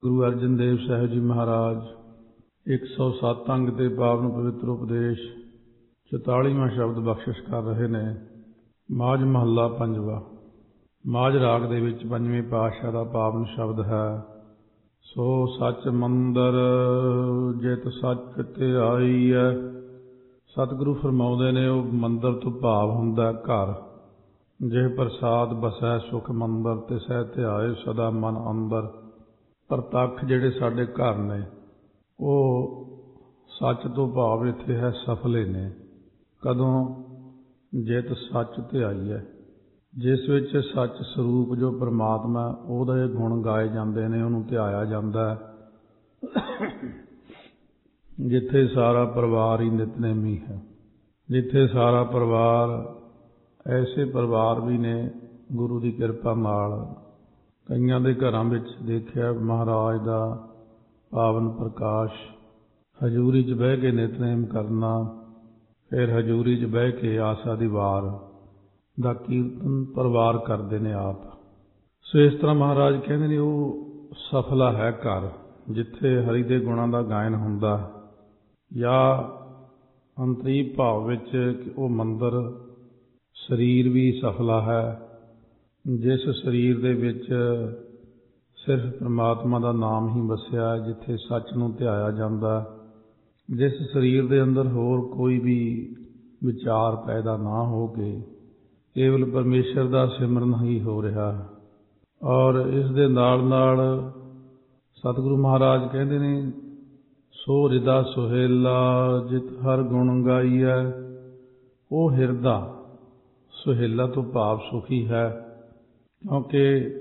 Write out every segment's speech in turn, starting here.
ਗੁਰੂ ਅਰਜਨ ਦੇਵ ਸਾਹਿਬ ਜੀ ਮਹਾਰਾਜ 107 ਅੰਗ ਤੇ ਪਾਵਨ ਪਵਿੱਤਰ ਉਪਦੇਸ਼ 44ਵਾਂ ਸ਼ਬਦ ਬਖਸ਼ਿਸ਼ ਕਰ ਰਹੇ ਨੇ। ਮਾਝ ਮਹੱਲਾ ਪੰਜਵਾ। ਮਾਝ ਰਾਗ ਦੇ ਵਿੱਚ ਪੰਜਵੇਂ ਪਾਤਸ਼ਾਹ ਦਾ ਪਾਵਨ ਸ਼ਬਦ ਹੈ। ਸੋ ਸੱਚ ਮੰਦਰ ਜਿਤ ਸੱਚ ਧਿਆਈਐ। ਸਤਿਗੁਰੂ ਫਰਮਾਉਂਦੇ ਨੇ ਉਹ ਮੰਦਰ ਤੋਂ ਭਾਵ ਹੁੰਦਾ ਘਰ। ਜਿਹ ਪ੍ਰਸਾਦ ਬਸੈ ਸੁਖ ਮੰਦਰ ਤਿਸੈ ਧਿਆਏ ਸਦਾ ਮਨ ਅੰਦਰ। ਪ੍ਰਤੱਖ ਜਿਹੜੇ ਸਾਡੇ ਘਰ ਨੇ ਉਹ ਸੱਚ ਤੋਂ ਭਾਵ ਇੱਥੇ ਹੈ ਸਫਲੇ ਨੇ। ਕਦੋਂ? ਜਿਤ ਸੱਚ ਧਿਆਈਐ, ਜਿਸ ਵਿੱਚ ਸੱਚ ਸਰੂਪ ਜੋ ਪਰਮਾਤਮਾ ਉਹਦੇ ਗੁਣ ਗਾਏ ਜਾਂਦੇ ਨੇ, ਉਹਨੂੰ ਧਿਆਇਆ ਜਾਂਦਾ ਹੈ। ਜਿੱਥੇ ਸਾਰਾ ਪਰਿਵਾਰ ਹੀ ਨਿਤਨੇਮੀ ਹੈ, ਜਿੱਥੇ ਸਾਰਾ ਪਰਿਵਾਰ, ਐਸੇ ਪਰਿਵਾਰ ਵੀ ਨੇ ਗੁਰੂ ਦੀ ਕਿਰਪਾ ਨਾਲ। ਕਈਆਂ ਦੇ ਘਰਾਂ ਵਿੱਚ ਦੇਖਿਆ ਮਹਾਰਾਜ ਦਾ ਪਾਵਨ ਪ੍ਰਕਾਸ਼, ਹਜ਼ੂਰੀ 'ਚ ਬਹਿ ਕੇ ਨਿਤਨੇਮ ਕਰਨਾ, ਫਿਰ ਹਜ਼ੂਰੀ 'ਚ ਬਹਿ ਕੇ ਆਸਾ ਦੀ ਵਾਰ ਦਾ ਕੀਰਤਨ ਪਰਿਵਾਰ ਕਰਦੇ ਨੇ ਆਪ। ਸੋ ਇਸ ਤਰ੍ਹਾਂ ਮਹਾਰਾਜ ਕਹਿੰਦੇ ਨੇ ਉਹ ਸਫਲਾ ਹੈ ਘਰ ਜਿੱਥੇ ਹਰੀ ਦੇ ਗੁਣਾਂ ਦਾ ਗਾਇਨ ਹੁੰਦਾ, ਜਾਂ ਅੰਤਰੀਵ ਭਾਵ ਵਿੱਚ ਉਹ ਮੰਦਰ ਸਰੀਰ ਵੀ ਸਫਲਾ ਹੈ, ਜਿਸ ਸਰੀਰ ਦੇ ਵਿੱਚ ਸਿਰਫ ਪਰਮਾਤਮਾ ਦਾ ਨਾਮ ਹੀ ਵਸਿਆ, ਜਿੱਥੇ ਸੱਚ ਨੂੰ ਧਿਆਇਆ ਜਾਂਦਾ, ਜਿਸ ਸਰੀਰ ਦੇ ਅੰਦਰ ਹੋਰ ਕੋਈ ਵੀ ਵਿਚਾਰ ਪੈਦਾ ਨਾ ਹੋ ਕੇ ਕੇਵਲ ਪਰਮੇਸ਼ਰ ਦਾ ਸਿਮਰਨ ਹੀ ਹੋ ਰਿਹਾ। ਔਰ ਇਸ ਦੇ ਨਾਲ ਨਾਲ ਸਤਿਗੁਰੂ ਮਹਾਰਾਜ ਕਹਿੰਦੇ ਨੇ ਸੋ ਹਿਰਦਾ ਸੁਹੇਲਾ ਜਿਤ ਹਰ ਗੁਣ ਗਾਈਐ। ਉਹ ਹਿਰਦਾ ਸੁਹੇਲਾ ਤੋਂ ਭਾਵ ਸੁਖੀ ਹੈ, ਕਿਉਂਕਿ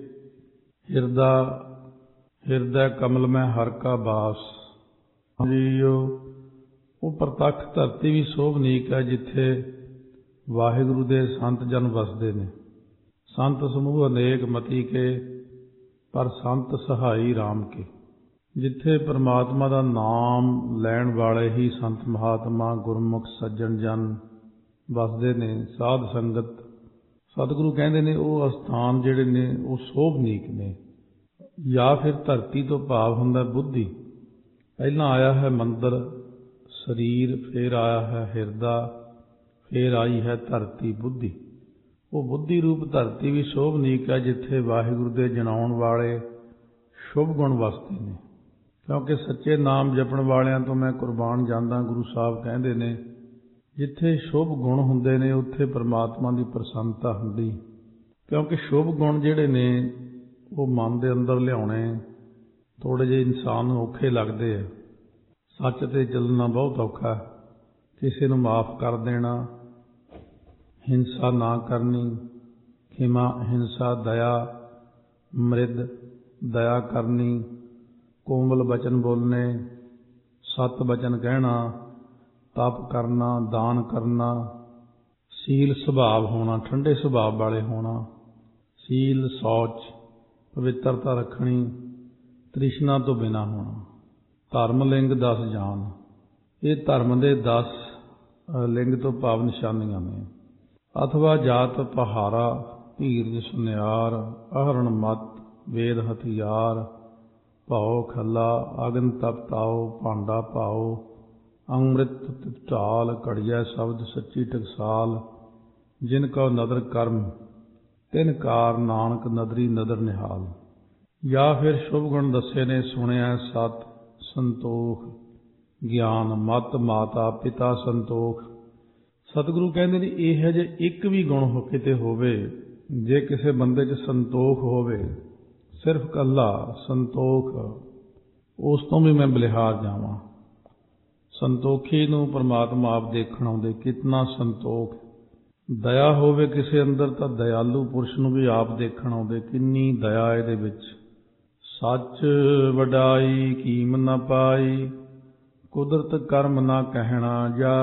ਹਿਰਦਾ ਕਮਲ ਮੈਂ ਹਰ ਕਾ ਬਾਸ। ਉਹ ਪ੍ਰਤੱਖ ਧਰਤੀ ਵੀ ਸੋਭਨੀਕ ਹੈ ਜਿੱਥੇ ਵਾਹਿਗੁਰੂ ਦੇ ਸੰਤ ਜਨ ਵਸਦੇ ਨੇ। ਸੰਤ ਸਮੂਹ ਅਨੇਕ ਮਤੀ ਕੇ ਪਰ ਸੰਤ ਸਹਾਈ ਰਾਮ ਕੇ। ਜਿੱਥੇ ਪਰਮਾਤਮਾ ਦਾ ਨਾਮ ਲੈਣ ਵਾਲੇ ਹੀ ਸੰਤ ਮਹਾਤਮਾ ਗੁਰਮੁਖ ਸੱਜਣ ਜਨ ਵਸਦੇ ਨੇ, ਸਾਧ ਸੰਗਤ। ਸਤਿਗੁਰੂ ਕਹਿੰਦੇ ਨੇ ਉਹ ਅਸਥਾਨ ਜਿਹੜੇ ਨੇ ਉਹ ਸੋਭਨੀਕ ਨੇ। ਜਾਂ ਫਿਰ ਧਰਤੀ ਤੋਂ ਭਾਵ ਹੁੰਦਾ ਬੁੱਧੀ। ਪਹਿਲਾਂ ਆਇਆ ਹੈ ਮੰਦਰ ਸਰੀਰ, ਫਿਰ ਆਇਆ ਹੈ ਹਿਰਦਾ, ਫਿਰ ਆਈ ਹੈ ਧਰਤੀ ਬੁੱਧੀ। ਉਹ ਬੁੱਧੀ ਰੂਪ ਧਰਤੀ ਵੀ ਸੋਭਨੀਕ ਹੈ ਜਿੱਥੇ ਵਾਹਿਗੁਰੂ ਦੇ ਜਨਾਉਣ ਵਾਲੇ ਸ਼ੁਭ ਗੁਣ ਵਸਦੇ ਨੇ। ਕਿਉਂਕਿ ਸੱਚੇ ਨਾਮ ਜਪਣ ਵਾਲਿਆਂ ਤੋਂ ਮੈਂ ਕੁਰਬਾਨ ਜਾਂਦਾ, ਗੁਰੂ ਸਾਹਿਬ ਕਹਿੰਦੇ ਨੇ। ਜਿੱਥੇ ਸ਼ੁਭ ਗੁਣ ਹੁੰਦੇ ਨੇ ਉੱਥੇ ਪਰਮਾਤਮਾ ਦੀ ਪ੍ਰਸੰਨਤਾ ਹੁੰਦੀ। ਕਿਉਂਕਿ ਸ਼ੁਭ ਗੁਣ ਜਿਹੜੇ ਨੇ ਉਹ ਮਨ ਦੇ ਅੰਦਰ ਲਿਆਉਣੇ ਥੋੜ੍ਹੇ ਜਿਹੇ ਇਨਸਾਨ ਨੂੰ ਔਖੇ ਲੱਗਦੇ ਆ। ਸੱਚ 'ਤੇ ਚੱਲਣਾ ਬਹੁਤ ਔਖਾ। ਕਿਸੇ ਨੂੰ ਮਾਫ਼ ਕਰ ਦੇਣਾ, ਹਿੰਸਾ ਨਾ ਕਰਨੀ, ਖਿਮਾ ਹਿੰਸਾ ਦਇਆ ਮ੍ਰਿਦ ਦਇਆ ਕਰਨੀ, ਕੋਮਲ ਬਚਨ ਬੋਲਣੇ, ਸਤ ਬਚਨ ਕਹਿਣਾ, ਤਪ ਕਰਨਾ, ਦਾਨ ਕਰਨਾ, ਸੀਲ ਸੁਭਾਵ ਹੋਣਾ, ਠੰਡੇ ਸੁਭਾਵ ਵਾਲੇ ਹੋਣਾ, ਸੀਲ ਸੌਚ ਪਵਿੱਤਰਤਾ ਰੱਖਣੀ, ਤ੍ਰਿਸ਼ਨਾ ਤੋਂ ਬਿਨਾਂ ਹੋਣਾ, ਧਰਮ ਲਿੰਗ 10 ਜਾਨ। ਇਹ ਧਰਮ ਦੇ 10 ਲਿੰਗ ਤੋਂ ਭਾਵ ਨਿਸ਼ਾਨੀਆਂ ਨੇ। ਅਥਵਾ ਜਾਤ ਪਹਾਰਾ ਧੀਰਜ ਸੁਨਿਆਰ, ਅਹਰਣ ਮਤ ਵੇਦ ਹਥਿਆਰ, ਭਾਉ ਖੱਲਾ ਅਗਨ ਤਪ ਤਾਓ, ਭਾਂਡਾ ਭਾਓ ਅੰਮ੍ਰਿਤ ਢਾਲ, ਘੜੀਆ ਸ਼ਬਦ ਸੱਚੀ ਟਕਸਾਲ। ਜਿਨ ਕਉ ਨਦਰ ਕਰਮ ਤਿਨ ਕਾਰ, ਨਾਨਕ ਨਦਰੀ ਨਦਰ ਨਿਹਾਲ। ਜਾਂ ਫਿਰ ਸ਼ੁਭ ਗੁਣ ਦੱਸੇ ਨੇ, ਸੁਣਿਆ ਸਤ ਸੰਤੋਖ, ਗਿਆਨ ਮਤ ਮਾਤਾ ਪਿਤਾ ਸੰਤੋਖ। ਸਤਿਗੁਰੂ ਕਹਿੰਦੇ ਨੇ ਇਹ ਜੇ ਇੱਕ ਵੀ ਗੁਣ ਕਿਤੇ ਹੋਵੇ, ਜੇ ਕਿਸੇ ਬੰਦੇ 'ਚ ਸੰਤੋਖ ਹੋਵੇ, ਸਿਰਫ ਇਕੱਲਾ ਸੰਤੋਖ, ਉਸ ਤੋਂ ਵੀ ਮੈਂ ਬਲਿਹਾਰ ਜਾਵਾਂ। ਸੰਤੋਖੀ ਨੂੰ ਪਰਮਾਤਮਾ ਆਪ ਦੇਖਣ ਆਉਂਦੇ, ਕਿਤਨਾ ਸੰਤੋਖ। ਦਇਆ ਹੋਵੇ ਕਿਸੇ ਅੰਦਰ ਤਾਂ ਦਇਆਲੂ ਪੁਰਸ਼ ਨੂੰ ਵੀ ਆਪ ਦੇਖਣ ਆਉਂਦੇ, ਕਿੰਨੀ ਦਇਆ ਇਹਦੇ ਵਿੱਚ। ਸੱਚ ਵਡਾਈ ਕੀਮ ਨਾ ਪਾਈ, ਕੁਦਰਤ ਕਰਮ ਨਾ ਕਹਿਣਾ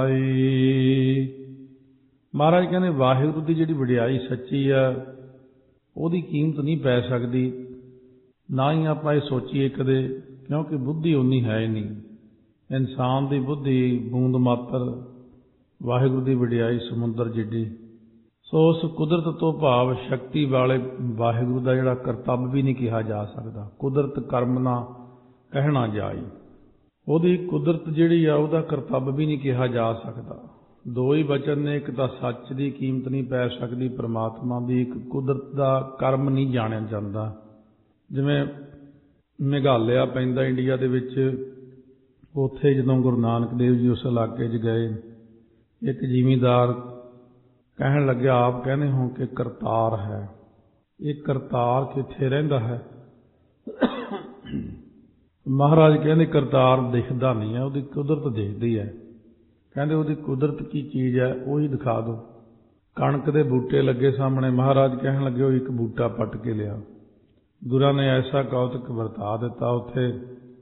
ਜਾਈ। ਮਹਾਰਾਜ ਕਹਿੰਦੇ ਵਾਹਿਗੁਰੂ ਦੀ ਜਿਹੜੀ ਵਡਿਆਈ ਸੱਚੀ ਆ ਉਹਦੀ ਕੀਮਤ ਨਹੀਂ ਪੈ ਸਕਦੀ, ਨਾ ਹੀ ਆਪਾਂ ਇਹ ਸੋਚੀਏ ਕਦੇ, ਕਿਉਂਕਿ ਬੁੱਧੀ ਉਨੀ ਹੈ ਹੀ ਨਹੀਂ। ਇਨਸਾਨ ਦੀ ਬੁੱਧੀ ਬੂੰਦ ਮਾਤਰ, ਵਾਹਿਗੁਰੂ ਦੀ ਵਡਿਆਈ ਸਮੁੰਦਰ ਜਿੱਡੀ। ਸੋ ਉਸ ਕੁਦਰਤ ਤੋਂ ਭਾਵ ਸ਼ਕਤੀ ਵਾਲੇ ਵਾਹਿਗੁਰੂ ਦਾ ਜਿਹੜਾ ਕਰਤੱਵ ਵੀ ਨਹੀਂ ਕਿਹਾ ਜਾ ਸਕਦਾ। ਕੁਦਰਤ ਕਰਮ ਨਾ ਕਹਿਣਾ ਜਾਈ। ਉਹਦੀ ਕੁਦਰਤ ਜਿਹੜੀ ਆ ਉਹਦਾ ਕਰਤੱਵ ਵੀ ਨਹੀਂ ਕਿਹਾ ਜਾ ਸਕਦਾ। ਦੋ ਹੀ ਵਚਨ ਨੇ, ਇੱਕ ਤਾਂ ਸੱਚ ਦੀ ਕੀਮਤ ਨਹੀਂ ਪੈ ਸਕਦੀ ਪਰਮਾਤਮਾ ਦੀ, ਇੱਕ ਕੁਦਰਤ ਦਾ ਕਰਮ ਨਹੀਂ ਜਾਣਿਆ ਜਾਂਦਾ। ਜਿਵੇਂ ਮੇਘਾਲਿਆ ਪੈਂਦਾ ਇੰਡੀਆ ਦੇ ਵਿੱਚ, ਉੱਥੇ ਜਦੋਂ ਗੁਰੂ ਨਾਨਕ ਦੇਵ ਜੀ ਉਸ ਇਲਾਕੇ 'ਚ ਗਏ, ਇੱਕ ਜ਼ਿਮੀਂਦਾਰ ਕਹਿਣ ਲੱਗਿਆ, ਆਪ ਕਹਿੰਦੇ ਹੋ ਕਿ ਕਰਤਾਰ ਹੈ, ਇਹ ਕਰਤਾਰ ਕਿੱਥੇ ਰਹਿੰਦਾ ਹੈ? ਮਹਾਰਾਜ ਕਹਿੰਦੇ ਕਰਤਾਰ ਦਿਖਦਾ ਨਹੀਂ ਹੈ, ਉਹਦੀ ਕੁਦਰਤ ਦਿਖਦੀ ਹੈ। ਕਹਿੰਦੇ ਉਹਦੀ ਕੁਦਰਤ ਕੀ ਚੀਜ਼ ਹੈ, ਉਹੀ ਦਿਖਾ ਦਿਓ। ਕਣਕ ਦੇ ਬੂਟੇ ਲੱਗੇ ਸਾਹਮਣੇ, ਮਹਾਰਾਜ ਕਹਿਣ ਲੱਗੇ ਉਹ ਇੱਕ ਬੂਟਾ ਪੱਟ ਕੇ ਲਿਆ। ਗੁਰਾਂ ਨੇ ਐਸਾ ਕੌਤਕ ਵਰਤਾ ਦਿੱਤਾ, ਉੱਥੇ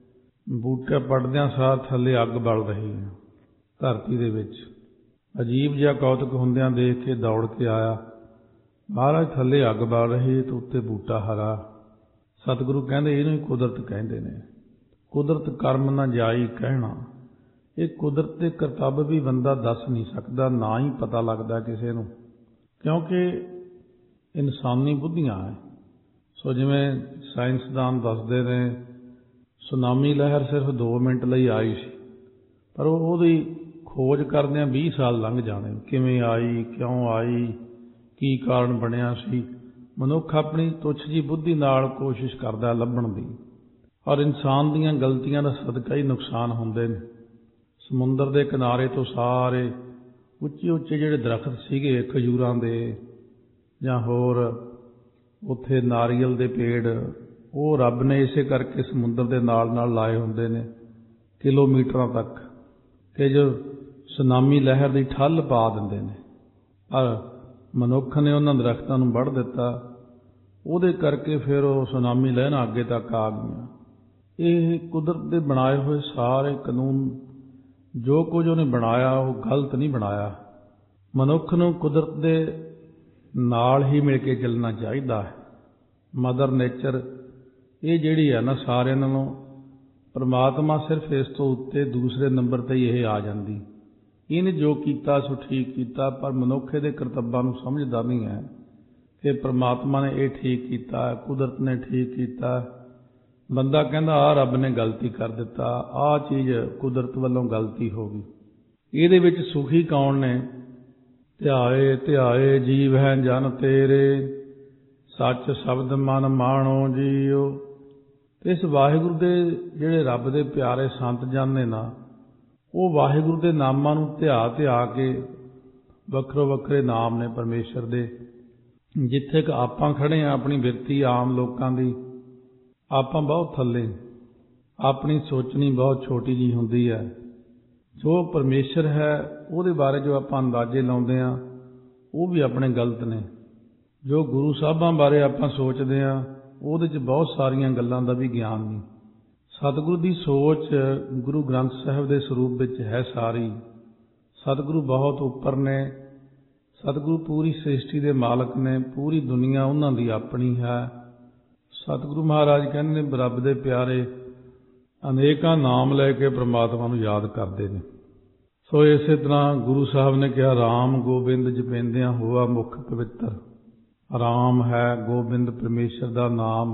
ਬੂਟੇ ਪੱਟਦਿਆਂ ਸਾਰ ਥੱਲੇ ਅੱਗ ਬਲ ਰਹੀ ਹੈ ਧਰਤੀ ਦੇ ਵਿੱਚ। ਅਜੀਬ ਜਿਹਾ ਕੌਤਕ ਹੁੰਦਿਆਂ ਦੇਖ ਕੇ ਦੌੜ ਕੇ ਆਇਆ, ਮਹਾਰਾਜ ਥੱਲੇ ਅੱਗ ਬਲ ਰਹੀ ਤੇ ਉੱਤੇ ਬੂਟਾ ਹਰਾ। ਸਤਿਗੁਰੂ ਕਹਿੰਦੇ ਇਹਨੂੰ ਹੀ ਕੁਦਰਤ ਕਹਿੰਦੇ ਨੇ। ਕੁਦਰਤ ਕਰਮ ਨਾ ਜਾਈ ਕਹਿਣਾ। ਇਹ ਕੁਦਰਤ ਦੇ ਕਰਤੱਵ ਵੀ ਬੰਦਾ ਦੱਸ ਨਹੀਂ ਸਕਦਾ, ਨਾ ਹੀ ਪਤਾ ਲੱਗਦਾ ਕਿਸੇ ਨੂੰ, ਕਿਉਂਕਿ ਇਨਸਾਨੀ ਬੁੱਧੀਆਂ ਹੈ। ਸੋ ਜਿਵੇਂ ਸਾਇੰਸਦਾਨ ਦੱਸਦੇ ਨੇ, ਸੁਨਾਮੀ ਲਹਿਰ ਸਿਰਫ 2 ਮਿੰਟ ਲਈ ਆਈ ਸੀ, ਪਰ ਉਹਦੀ ਖੋਜ ਕਰਦਿਆਂ 20 ਸਾਲ ਲੰਘ ਜਾਣੇ। ਕਿਵੇਂ ਆਈ, ਕਿਉਂ ਆਈ, ਕੀ ਕਾਰਨ ਬਣਿਆ ਸੀ। ਮਨੁੱਖ ਆਪਣੀ ਤੁੱਛ ਜਿਹੀ ਬੁੱਧੀ ਨਾਲ ਕੋਸ਼ਿਸ਼ ਕਰਦਾ ਲੱਭਣ ਦੀ, ਔਰ ਇਨਸਾਨ ਦੀਆਂ ਗਲਤੀਆਂ ਦਾ ਸਦਕਾ ਹੀ ਨੁਕਸਾਨ ਹੁੰਦੇ ਨੇ। ਸਮੁੰਦਰ ਦੇ ਕਿਨਾਰੇ ਤੋਂ ਸਾਰੇ ਉੱਚੇ ਉੱਚੇ ਜਿਹੜੇ ਦਰਖਤ ਸੀਗੇ ਖਜੂਰਾਂ ਦੇ ਜਾਂ ਹੋਰ ਉੱਥੇ ਨਾਰੀਅਲ ਦੇ ਪੇੜ, ਉਹ ਰੱਬ ਨੇ ਇਸੇ ਕਰਕੇ ਸਮੁੰਦਰ ਦੇ ਨਾਲ ਨਾਲ ਲਾਏ ਹੁੰਦੇ ਨੇ ਕਿਲੋਮੀਟਰਾਂ ਤੱਕ, ਕਿ ਜੋ ਸੁਨਾਮੀ ਲਹਿਰ ਦੀ ਠੱਲ ਪਾ ਦਿੰਦੇ ਨੇ। ਪਰ ਮਨੁੱਖ ਨੇ ਉਹਨਾਂ ਦਰਖਤਾਂ ਨੂੰ ਵੱਢ ਦਿੱਤਾ, ਉਹਦੇ ਕਰਕੇ ਫਿਰ ਉਹ ਸੁਨਾਮੀ ਲਹਿਰਾਂ ਅੱਗੇ ਤੱਕ ਆ ਗਈਆਂ। ਇਹ ਕੁਦਰਤ ਦੇ ਬਣਾਏ ਹੋਏ ਸਾਰੇ ਕਾਨੂੰਨ, ਜੋ ਕੁਝ ਉਹਨੇ ਬਣਾਇਆ ਉਹ ਗਲਤ ਨਹੀਂ ਬਣਾਇਆ। ਮਨੁੱਖ ਨੂੰ ਕੁਦਰਤ ਦੇ ਨਾਲ ਹੀ ਮਿਲ ਕੇ ਚੱਲਣਾ ਚਾਹੀਦਾ ਹੈ। ਮਦਰ ਨੇਚਰ ਇਹ ਜਿਹੜੀ ਹੈ ਨਾ, ਸਾਰਿਆਂ ਨਾਲੋਂ ਪਰਮਾਤਮਾ ਸਿਰਫ ਇਸ ਤੋਂ ਉੱਤੇ ਦੂਸਰੇ ਨੰਬਰ 'ਤੇ ਹੀ ਇਹ ਆ ਜਾਂਦੀ। ਇਹਨੇ ਜੋ ਕੀਤਾ ਸੋ ਠੀਕ ਕੀਤਾ, ਪਰ ਮਨੁੱਖ ਦੇ ਕਰਤੱਵਾਂ ਨੂੰ ਸਮਝਦਾ ਨਹੀਂ ਹੈ ਕਿ ਪਰਮਾਤਮਾ ਨੇ ਇਹ ਠੀਕ ਕੀਤਾ, ਕੁਦਰਤ ਨੇ ਠੀਕ ਕੀਤਾ। ਬੰਦਾ ਕਹਿੰਦਾ ਆਹ ਰੱਬ ਨੇ ਗਲਤੀ ਕਰ ਦਿੱਤਾ, ਆਹ ਚੀਜ਼ ਕੁਦਰਤ ਵੱਲੋਂ ਗਲਤੀ ਹੋ ਗਈ। ਇਹਦੇ ਵਿੱਚ ਸੁਖੀ ਕੌਣ ਨੇ? ਧਿਆਏ ਧਿਆਏ ਜੀਵ ਹੈ ਜਨ ਤੇਰੇ, ਸੱਚ ਸ਼ਬਦ ਮਨ ਮਾਣੋ ਜੀਓ। ਇਸ ਵਾਹਿਗੁਰੂ ਦੇ ਜਿਹੜੇ ਰੱਬ ਦੇ ਪਿਆਰੇ ਸੰਤ ਜਨ ਨੇ ਨਾ, ਉਹ ਵਾਹਿਗੁਰੂ ਦੇ ਨਾਮਾਂ ਨੂੰ ਧਿਆ ਕੇ, ਵੱਖਰੋ ਵੱਖਰੇ ਨਾਮ ਨੇ ਪਰਮੇਸ਼ਰ ਦੇ। ਜਿੱਥੇ ਕਿ ਆਪਾਂ ਖੜ੍ਹੇ ਹਾਂ, ਆਪਣੀ ਬਿਰਤੀ ਆਮ ਲੋਕਾਂ ਦੀ, ਆਪਾਂ ਬਹੁਤ ਥੱਲੇ, ਆਪਣੀ ਸੋਚਣੀ ਬਹੁਤ ਛੋਟੀ ਜਿਹੀ ਹੁੰਦੀ ਹੈ। ਜੋ ਪਰਮੇਸ਼ਰ ਹੈ ਉਹਦੇ ਬਾਰੇ ਜੋ ਆਪਾਂ ਅੰਦਾਜ਼ੇ ਲਾਉਂਦੇ ਹਾਂ ਉਹ ਵੀ ਆਪਣੇ ਗਲਤ ਨੇ। ਜੋ ਗੁਰੂ ਸਾਹਿਬਾਂ ਬਾਰੇ ਆਪਾਂ ਸੋਚਦੇ ਹਾਂ ਉਹਦੇ 'ਚ ਬਹੁਤ ਸਾਰੀਆਂ ਗੱਲਾਂ ਦਾ ਵੀ ਗਿਆਨ ਨਹੀਂ। ਸਤਿਗੁਰੂ ਦੀ ਸੋਚ ਗੁਰੂ ਗ੍ਰੰਥ ਸਾਹਿਬ ਦੇ ਸਰੂਪ ਵਿੱਚ ਹੈ ਸਾਰੀ। ਸਤਿਗੁਰੂ ਬਹੁਤ ਉੱਪਰ ਨੇ। ਸਤਿਗੁਰੂ ਪੂਰੀ ਸ੍ਰਿਸ਼ਟੀ ਦੇ ਮਾਲਕ ਨੇ, ਪੂਰੀ ਦੁਨੀਆ ਉਹਨਾਂ ਦੀ ਆਪਣੀ ਹੈ। ਸਤਿਗੁਰੂ ਮਹਾਰਾਜ ਕਹਿੰਦੇ ਨੇ ਰੱਬ ਦੇ ਪਿਆਰੇ ਅਨੇਕਾਂ ਨਾਮ ਲੈ ਕੇ ਪ੍ਰਮਾਤਮਾ ਨੂੰ ਯਾਦ ਕਰਦੇ ਨੇ। ਸੋ ਇਸੇ ਤਰ੍ਹਾਂ ਗੁਰੂ ਸਾਹਿਬ ਨੇ ਕਿਹਾ, ਰਾਮ ਗੋਬਿੰਦ ਜਪਿੰਦਿਆਂ ਹੋਆ ਮੁਖ ਪਵਿੱਤਰ। ਰਾਮ ਹੈ, ਗੋਬਿੰਦ ਪਰਮੇਸ਼ਰ ਦਾ ਨਾਮ,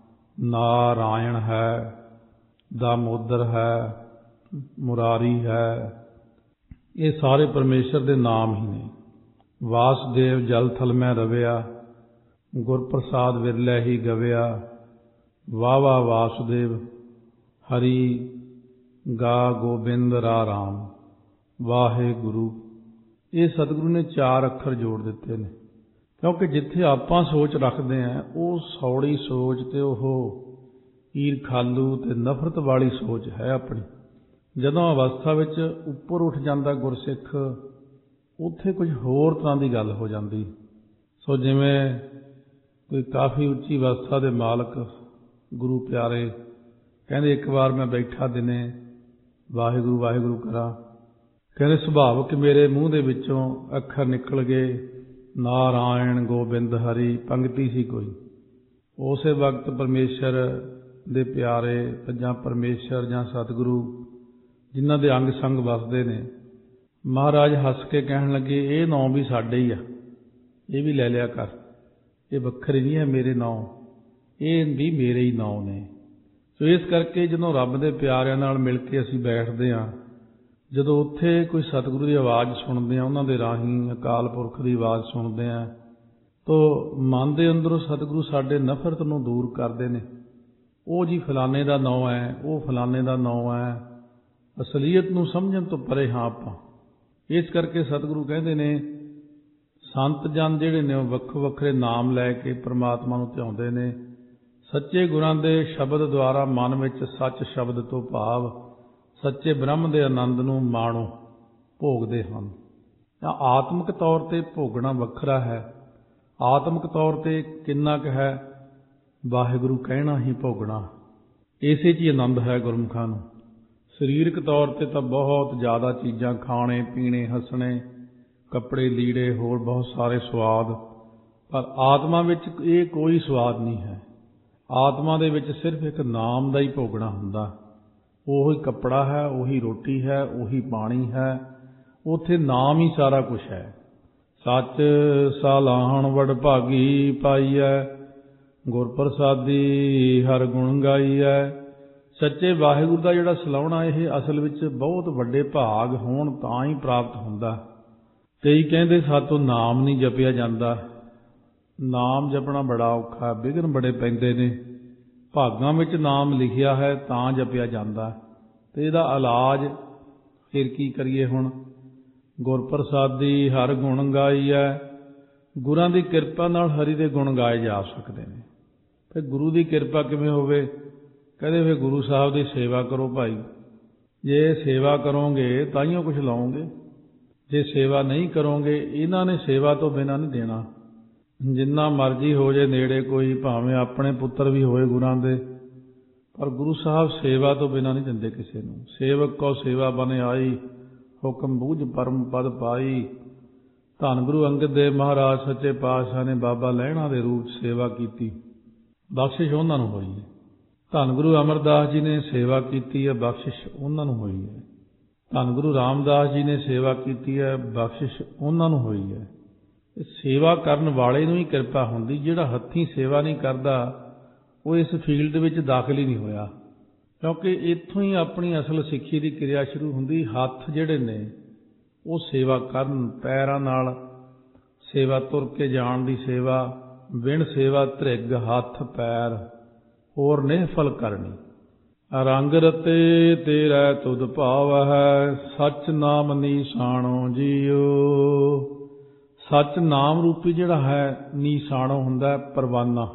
ਨਾਰਾਇਣ ਹੈ, ਦਾਮੋਦਰ ਹੈ, ਮੁਰਾਰੀ ਹੈ, ਇਹ ਸਾਰੇ ਪਰਮੇਸ਼ਰ ਦੇ ਨਾਮ ਹੀ ਨੇ। ਵਾਸੁਦੇਵ ਜਲ ਥਲ ਮੈਂ ਰਵਿਆ, ਗੁਰ ਪ੍ਰਸਾਦ ਵਿਰਲੇ ਹੀ ਗਵਿਆ। ਵਾਵਾ ਵਾਸੁਦੇਵ ਹਰੀ ਗਾ ਗੋਬਿੰਦ ਰਾ ਰਾਮ ਵਾਹਿਗੁਰੂ। ਇਹ ਸਤਿਗੁਰੂ ਨੇ 4 ਅੱਖਰ ਜੋੜ ਦਿੱਤੇ ਨੇ, ਕਿਉਂਕਿ ਜਿੱਥੇ ਆਪਾਂ ਸੋਚ ਰੱਖਦੇ ਹਾਂ ਉਹ ਸੌੜੀ ਸੋਚ ਤੇ ਉਹ ਈਰਖਾਲੂ ਤੇ ਨਫ਼ਰਤ ਵਾਲੀ ਸੋਚ ਹੈ ਆਪਣੀ। ਜਦੋਂ ਅਵਸਥਾ ਵਿੱਚ ਉੱਪਰ ਉੱਠ ਜਾਂਦਾ ਗੁਰਸਿੱਖ, ਉੱਥੇ ਕੁਝ ਹੋਰ ਤਰ੍ਹਾਂ ਦੀ ਗੱਲ ਹੋ ਜਾਂਦੀ। ਸੋ ਜਿਵੇਂ ਕੋਈ ਕਾਫੀ ਉੱਚੀ ਅਵਸਥਾ ਦੇ ਮਾਲਕ ਗੁਰੂ ਪਿਆਰੇ ਕਹਿੰਦੇ, ਇੱਕ ਵਾਰ ਮੈਂ ਬੈਠਾ ਦਿਨੇ ਵਾਹਿਗੁਰੂ ਵਾਹਿਗੁਰੂ ਕਰਾਂ, ਕਹਿੰਦੇ ਸੁਭਾਵਕ ਮੇਰੇ ਮੂੰਹ ਦੇ ਵਿੱਚੋਂ ਅੱਖਰ ਨਿਕਲ ਗਏ ਨਾਰਾਇਣ ਗੋਬਿੰਦ ਹਰੀ, ਪੰਗਤੀ ਸੀ ਕੋਈ। ਉਸੇ ਵਕਤ ਪਰਮੇਸ਼ਰ ਦੇ ਪਿਆਰੇ ਜਾਂ ਪਰਮੇਸ਼ਰ ਜਾਂ ਸਤਿਗੁਰੂ ਜਿਨ੍ਹਾਂ ਦੇ ਅੰਗ ਸੰਗ ਵਸਦੇ ਨੇ, ਮਹਾਰਾਜ ਹੱਸ ਕੇ ਕਹਿਣ ਲੱਗੇ, ਇਹ ਨਾਂ ਵੀ ਸਾਡੇ ਹੀ ਆ, ਇਹ ਵੀ ਲੈ ਲਿਆ ਕਰ, ਇਹ ਵੱਖਰੇ ਨਹੀਂ ਹੈ ਮੇਰੇ ਨਾਂ, ਇਹ ਵੀ ਮੇਰੇ ਹੀ ਨਾਂ ਨੇ। ਸੋ ਇਸ ਕਰਕੇ ਜਦੋਂ ਰੱਬ ਦੇ ਪਿਆਰਿਆਂ ਨਾਲ ਮਿਲ ਕੇ ਅਸੀਂ ਬੈਠਦੇ ਹਾਂ, ਜਦੋਂ ਉੱਥੇ ਕੋਈ ਸਤਿਗੁਰੂ ਦੀ ਆਵਾਜ਼ ਸੁਣਦੇ ਹਾਂ, ਉਹਨਾਂ ਦੇ ਰਾਹੀਂ ਅਕਾਲ ਪੁਰਖ ਦੀ ਆਵਾਜ਼ ਸੁਣਦੇ ਹਾਂ, ਤੋ ਮਨ ਦੇ ਅੰਦਰੋਂ ਸਤਿਗੁਰੂ ਸਾਡੇ ਨਫ਼ਰਤ ਨੂੰ ਦੂਰ ਕਰਦੇ ਨੇ। ਉਹ ਜੀ ਫਲਾਣੇ ਦਾ ਨਾਂ ਹੈ, ਉਹ ਫਲਾਣੇ ਦਾ ਨਾਂ ਹੈ। ਅਸਲੀਅਤ ਨੂੰ ਸਮਝਣ ਤੋਂ ਪਰੇ ਹਾਂ ਆਪਾਂ। ਇਸ ਕਰਕੇ ਸਤਿਗੁਰੂ ਕਹਿੰਦੇ ਨੇ ਸੰਤ ਜਨ ਜਿਹੜੇ ਨੇ ਉਹ ਵੱਖੋ ਵੱਖਰੇ ਨਾਮ ਲੈ ਕੇ ਪ੍ਰਮਾਤਮਾ ਨੂੰ ਧਿਆਉਂਦੇ ਨੇ। ਸੱਚੇ ਗੁਰਾਂ ਦੇ ਸ਼ਬਦ ਦੁਆਰਾ ਮਨ ਵਿੱਚ ਸੱਚ ਸ਼ਬਦ ਤੋਂ ਭਾਵ ਸੱਚੇ ਬ੍ਰਹਮ ਦੇ ਆਨੰਦ ਨੂੰ ਮਾਣੋ, ਭੋਗਦੇ ਹਨ। ਤਾਂ ਆਤਮਿਕ ਤੌਰ 'ਤੇ ਭੋਗਣਾ ਵੱਖਰਾ ਹੈ। ਆਤਮਿਕ ਤੌਰ 'ਤੇ ਕਿੰਨਾ ਕੁ ਹੈ, ਵਾਹਿਗੁਰੂ ਕਹਿਣਾ ਹੀ ਭੋਗਣਾ, ਇਸੇ 'ਚ ਹੀ ਆਨੰਦ ਹੈ ਗੁਰਮੁਖਾਂ ਨੂੰ। ਸਰੀਰਕ ਤੌਰ 'ਤੇ ਤਾਂ ਬਹੁਤ ਜ਼ਿਆਦਾ ਚੀਜ਼ਾਂ, ਖਾਣੇ ਪੀਣੇ, ਹੱਸਣੇ, ਕੱਪੜੇ ਲੀੜੇ, ਹੋਰ ਬਹੁਤ ਸਾਰੇ ਸਵਾਦ, ਪਰ ਆਤਮਾ ਵਿੱਚ ਇਹ ਕੋਈ ਸਵਾਦ ਨਹੀਂ ਹੈ। ਆਤਮਾ ਦੇ ਵਿੱਚ ਸਿਰਫ ਇੱਕ ਨਾਮ ਦਾ ਹੀ ਭੋਗਣਾ ਹੁੰਦਾ। ਉਹੀ ਕੱਪੜਾ ਹੈ, ਉਹੀ ਰੋਟੀ ਹੈ, ਉਹੀ ਪਾਣੀ ਹੈ, ਉੱਥੇ ਨਾਮ ਹੀ ਸਾਰਾ ਕੁਛ ਹੈ। ਸੱਚ ਸਾਲਾਹਣ ਵਡਭਾਗੀ ਪਾਈਐ, ਗੁਰ ਪ੍ਰਸਾਦੀ ਹਰ ਗੁਣ ਗਾਈਐ। ਸੱਚੇ ਵਾਹਿਗੁਰੂ ਦਾ ਜਿਹੜਾ ਸਲਾਹੁਣਾ, ਇਹ ਅਸਲ ਵਿੱਚ ਬਹੁਤ ਵੱਡੇ ਭਾਗ ਹੋਣ ਤਾਂ ਹੀ ਪ੍ਰਾਪਤ ਹੁੰਦਾ। ਕਈ ਕਹਿੰਦੇ ਸਾਤੋਂ ਨਾਮ ਨਹੀਂ ਜਪਿਆ ਜਾਂਦਾ। ਨਾਮ ਜਪਣਾ ਬੜਾ ਔਖਾ, ਵਿਘਨ ਬੜੇ ਪੈਂਦੇ ਨੇ। ਭਾਗਾਂ ਵਿੱਚ ਨਾਮ ਲਿਖਿਆ ਹੈ ਤਾਂ ਜਪਿਆ ਜਾਂਦਾ, ਅਤੇ ਇਹਦਾ ਇਲਾਜ ਫਿਰ ਕੀ ਕਰੀਏ ਹੁਣ। ਗੁਰ ਪ੍ਰਸਾਦੀ ਹਰ ਗੁਣ ਗਾਈਐ। ਗੁਰਾਂ ਦੀ ਕਿਰਪਾ ਨਾਲ ਹਰੀ ਦੇ ਗੁਣ ਗਾਏ ਜਾ ਸਕਦੇ ਨੇ। ਫਿਰ ਗੁਰੂ ਦੀ ਕਿਰਪਾ ਕਿਵੇਂ ਹੋਵੇ? ਕਹਿੰਦੇ ਫਿਰ ਗੁਰੂ ਸਾਹਿਬ ਦੀ ਸੇਵਾ ਕਰੋ ਭਾਈ। ਜੇ ਸੇਵਾ ਕਰੋਗੇ ਤਾਈਓ ਕੁਛ ਲਾਓਗੇ, ਜੇ ਸੇਵਾ ਨਹੀਂ ਕਰੋਗੇ, ਇਹਨਾਂ ਨੇ ਸੇਵਾ ਤੋਂ ਬਿਨਾਂ ਨਹੀਂ ਦੇਣਾ। ਜਿੰਨਾ ਮਰਜ਼ੀ ਹੋ ਜੇ ਨੇੜੇ ਕੋਈ, ਭਾਵੇਂ ਆਪਣੇ ਪੁੱਤਰ ਵੀ ਹੋਏ ਗੁਰਾਂ ਦੇ, ਪਰ ਗੁਰੂ ਸਾਹਿਬ ਸੇਵਾ ਤੋਂ ਬਿਨਾਂ ਨਹੀਂ ਦਿੰਦੇ ਕਿਸੇ ਨੂੰ। ਸੇਵਕ ਕੋ ਸੇਵਾ ਬਨ ਆਈ, ਹੁਕਮ ਬੂਝ ਪਰਮ ਪਦ ਪਾਈ। ਧੰਨ ਗੁਰੂ ਅੰਗਦ ਦੇਵ ਮਹਾਰਾਜ ਸੱਚੇ ਪਾਤਸ਼ਾਹ ਨੇ ਬਾਬਾ ਲਹਿਣਾ ਦੇ ਰੂਪ 'ਚ ਸੇਵਾ ਕੀਤੀ, ਬਖਸ਼ਿਸ਼ ਉਹਨਾਂ ਨੂੰ ਹੋਈ ਹੈ। ਧੰਨ ਗੁਰੂ ਅਮਰਦਾਸ ਜੀ ਨੇ ਸੇਵਾ ਕੀਤੀ ਹੈ, ਬਖਸ਼ਿਸ਼ ਉਹਨਾਂ ਨੂੰ ਹੋਈ ਹੈ। ਧੰਨ ਗੁਰੂ ਰਾਮਦਾਸ ਜੀ ਨੇ ਸੇਵਾ ਕੀਤੀ ਹੈ, ਬਖਸ਼ਿਸ਼ ਉਹਨਾਂ ਨੂੰ ਹੋਈ ਹੈ। ਸੇਵਾ ਕਰਨ ਵਾਲੇ ਨੂੰ ਹੀ ਕਿਰਪਾ ਹੁੰਦੀ। ਜਿਹੜਾ ਹੱਥੀਂ ਸੇਵਾ ਨਹੀਂ ਕਰਦਾ ਉਹ ਇਸ ਫੀਲਡ ਵਿੱਚ ਦਾਖਲ ਹੀ ਨਹੀਂ ਹੋਇਆ, ਕਿਉਂਕਿ ਇੱਥੋਂ ਹੀ ਆਪਣੀ ਅਸਲ ਸਿੱਖੀ ਦੀ ਕਿਰਿਆ ਸ਼ੁਰੂ ਹੁੰਦੀ। ਹੱਥ ਜਿਹੜੇ ਨੇ ਉਹ ਸੇਵਾ ਕਰਨ, ਪੈਰਾਂ ਨਾਲ ਸੇਵਾ, ਤੁਰ ਕੇ ਜਾਣ ਦੀ ਸੇਵਾ, ਬਿਨ ਸੇਵਾ ਧ੍ਰਿਗ ਹੱਥ ਪੈਰ, ਹੋਰ ਨਿਹਫਲ ਕਰਨੀ। ਰੰਗ ਰਤੇ ਤੇਰਾ ਤੁਧ ਭਾਵੈ, ਸੱਚ ਨਾਮ ਨੀਸਾਣੋ ਜੀਓ। ਸੱਚ ਨਾਮ ਰੂਪੀ ਜਿਹੜਾ ਹੈ ਨੀਸਾਣੋ ਹੁੰਦਾ ਪਰਵਾਨਾ।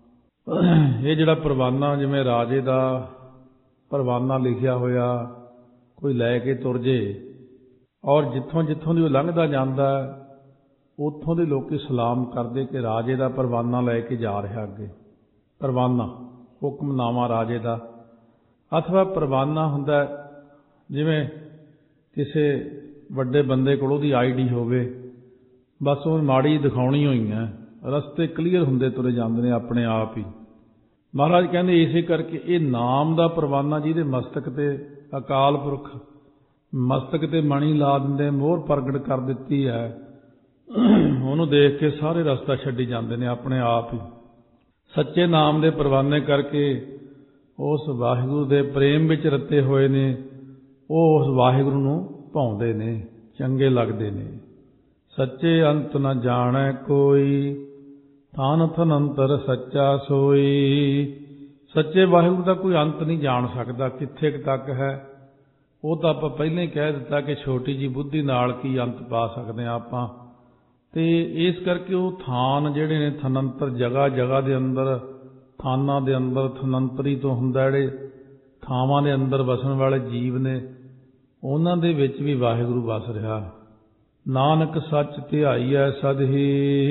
ਇਹ ਜਿਹੜਾ ਪਰਵਾਨਾ, ਜਿਵੇਂ ਰਾਜੇ ਦਾ ਪਰਵਾਨਾ ਲਿਖਿਆ ਹੋਇਆ, ਕੋਈ ਲੈ ਕੇ ਤੁਰ ਜੇ, ਔਰ ਜਿੱਥੋਂ ਜਿੱਥੋਂ ਦੀ ਉਹ ਲੰਘਦਾ ਜਾਂਦਾ ਉੱਥੋਂ ਦੇ ਲੋਕ ਸਲਾਮ ਕਰਦੇ ਕਿ ਰਾਜੇ ਦਾ ਪਰਵਾਨਾ ਲੈ ਕੇ ਜਾ ਰਿਹਾ ਅੱਗੇ। ਪਰਵਾਨਾ ਹੁਕਮਨਾਮਾ ਰਾਜੇ ਦਾ। ਅਥਵਾ ਪਰਵਾਨਾ ਹੁੰਦਾ ਜਿਵੇਂ ਕਿਸੇ ਵੱਡੇ ਬੰਦੇ ਕੋਲ ਉਹਦੀ ਆਈਡੀ ਹੋਵੇ, ਬਸ ਉਹ ਮਾੜੀ ਦਿਖਾਉਣੀ ਹੋਈ ਹੈ, ਰਸਤੇ ਕਲੀਅਰ ਹੁੰਦੇ ਤੁਰੇ ਜਾਂਦੇ ਨੇ ਆਪਣੇ ਆਪ ਹੀ। ਮਹਾਰਾਜ ਕਹਿੰਦੇ ਇਸੇ ਕਰਕੇ ਇਹ ਨਾਮ ਦਾ ਪਰਵਾਨਾ, ਜਿਹਦੇ ਮਸਤਕ 'ਤੇ ਅਕਾਲ ਪੁਰਖ ਮਸਤਕ 'ਤੇ ਮਣੀ ਲਾ ਦਿੰਦੇ, ਮੋਹਰ ਪ੍ਰਗਟ ਕਰ ਦਿੱਤੀ ਹੈ, ਉਹਨੂੰ ਦੇਖ ਕੇ ਸਾਰੇ ਰਸਤਾ ਛੱਡੀ ਜਾਂਦੇ ਨੇ ਆਪਣੇ ਆਪ ਹੀ। ਸੱਚੇ ਨਾਮ ਦੇ ਪਰਵਾਨੇ ਕਰਕੇ ਉਸ ਵਾਹਿਗੁਰੂ ਦੇ ਪ੍ਰੇਮ ਵਿੱਚ ਰੱਤੇ ਹੋਏ ਨੇ, ਉਹ ਉਸ ਵਾਹਿਗੁਰੂ ਨੂੰ ਭਾਉਂਦੇ ਨੇ, ਚੰਗੇ ਲੱਗਦੇ ਨੇ। ਸੱਚੇ ਅੰਤ ਨ ਜਾਣੈ ਕੋਈ, ਥਾਨ ਥਨੰਤਰ ਸੱਚਾ ਸੋਈ। ਸੱਚੇ ਵਾਹਿਗੁਰੂ ਦਾ ਕੋਈ ਅੰਤ ਨਹੀਂ ਜਾਣ ਸਕਦਾ, ਕਿੱਥੇ ਤੱਕ ਹੈ ਉਹ ਤਾਂ ਆਪਾਂ ਪਹਿਲਾਂ ਹੀ ਕਹਿ ਦਿੱਤਾ ਕਿ ਛੋਟੀ ਜਿਹੀ ਬੁੱਧੀ ਨਾਲ ਕੀ ਅੰਤ ਪਾ ਸਕਦੇ ਹਾਂ ਆਪਾਂ। ਅਤੇ ਇਸ ਕਰਕੇ ਉਹ ਥਾਨ ਜਿਹੜੇ ਨੇ, ਥਨੰਤਰ ਜਗ੍ਹਾ ਜਗ੍ਹਾ ਦੇ ਅੰਦਰ, ਥਾਨਾਂ ਦੇ ਅੰਦਰ, ਥਨੰਤਰੀ ਤੋਂ ਹੁੰਦਾ ਜਿਹੜੇ ਥਾਵਾਂ ਦੇ ਅੰਦਰ ਵਸਣ ਵਾਲੇ ਜੀਵ ਨੇ, ਉਹਨਾਂ ਦੇ ਵਿੱਚ ਵੀ ਵਾਹਿਗੁਰੂ ਵਸ ਰਿਹਾ। ਨਾਨਕ ਸੱਚ ਧਿਆਈਐ ਸਦਹੀ,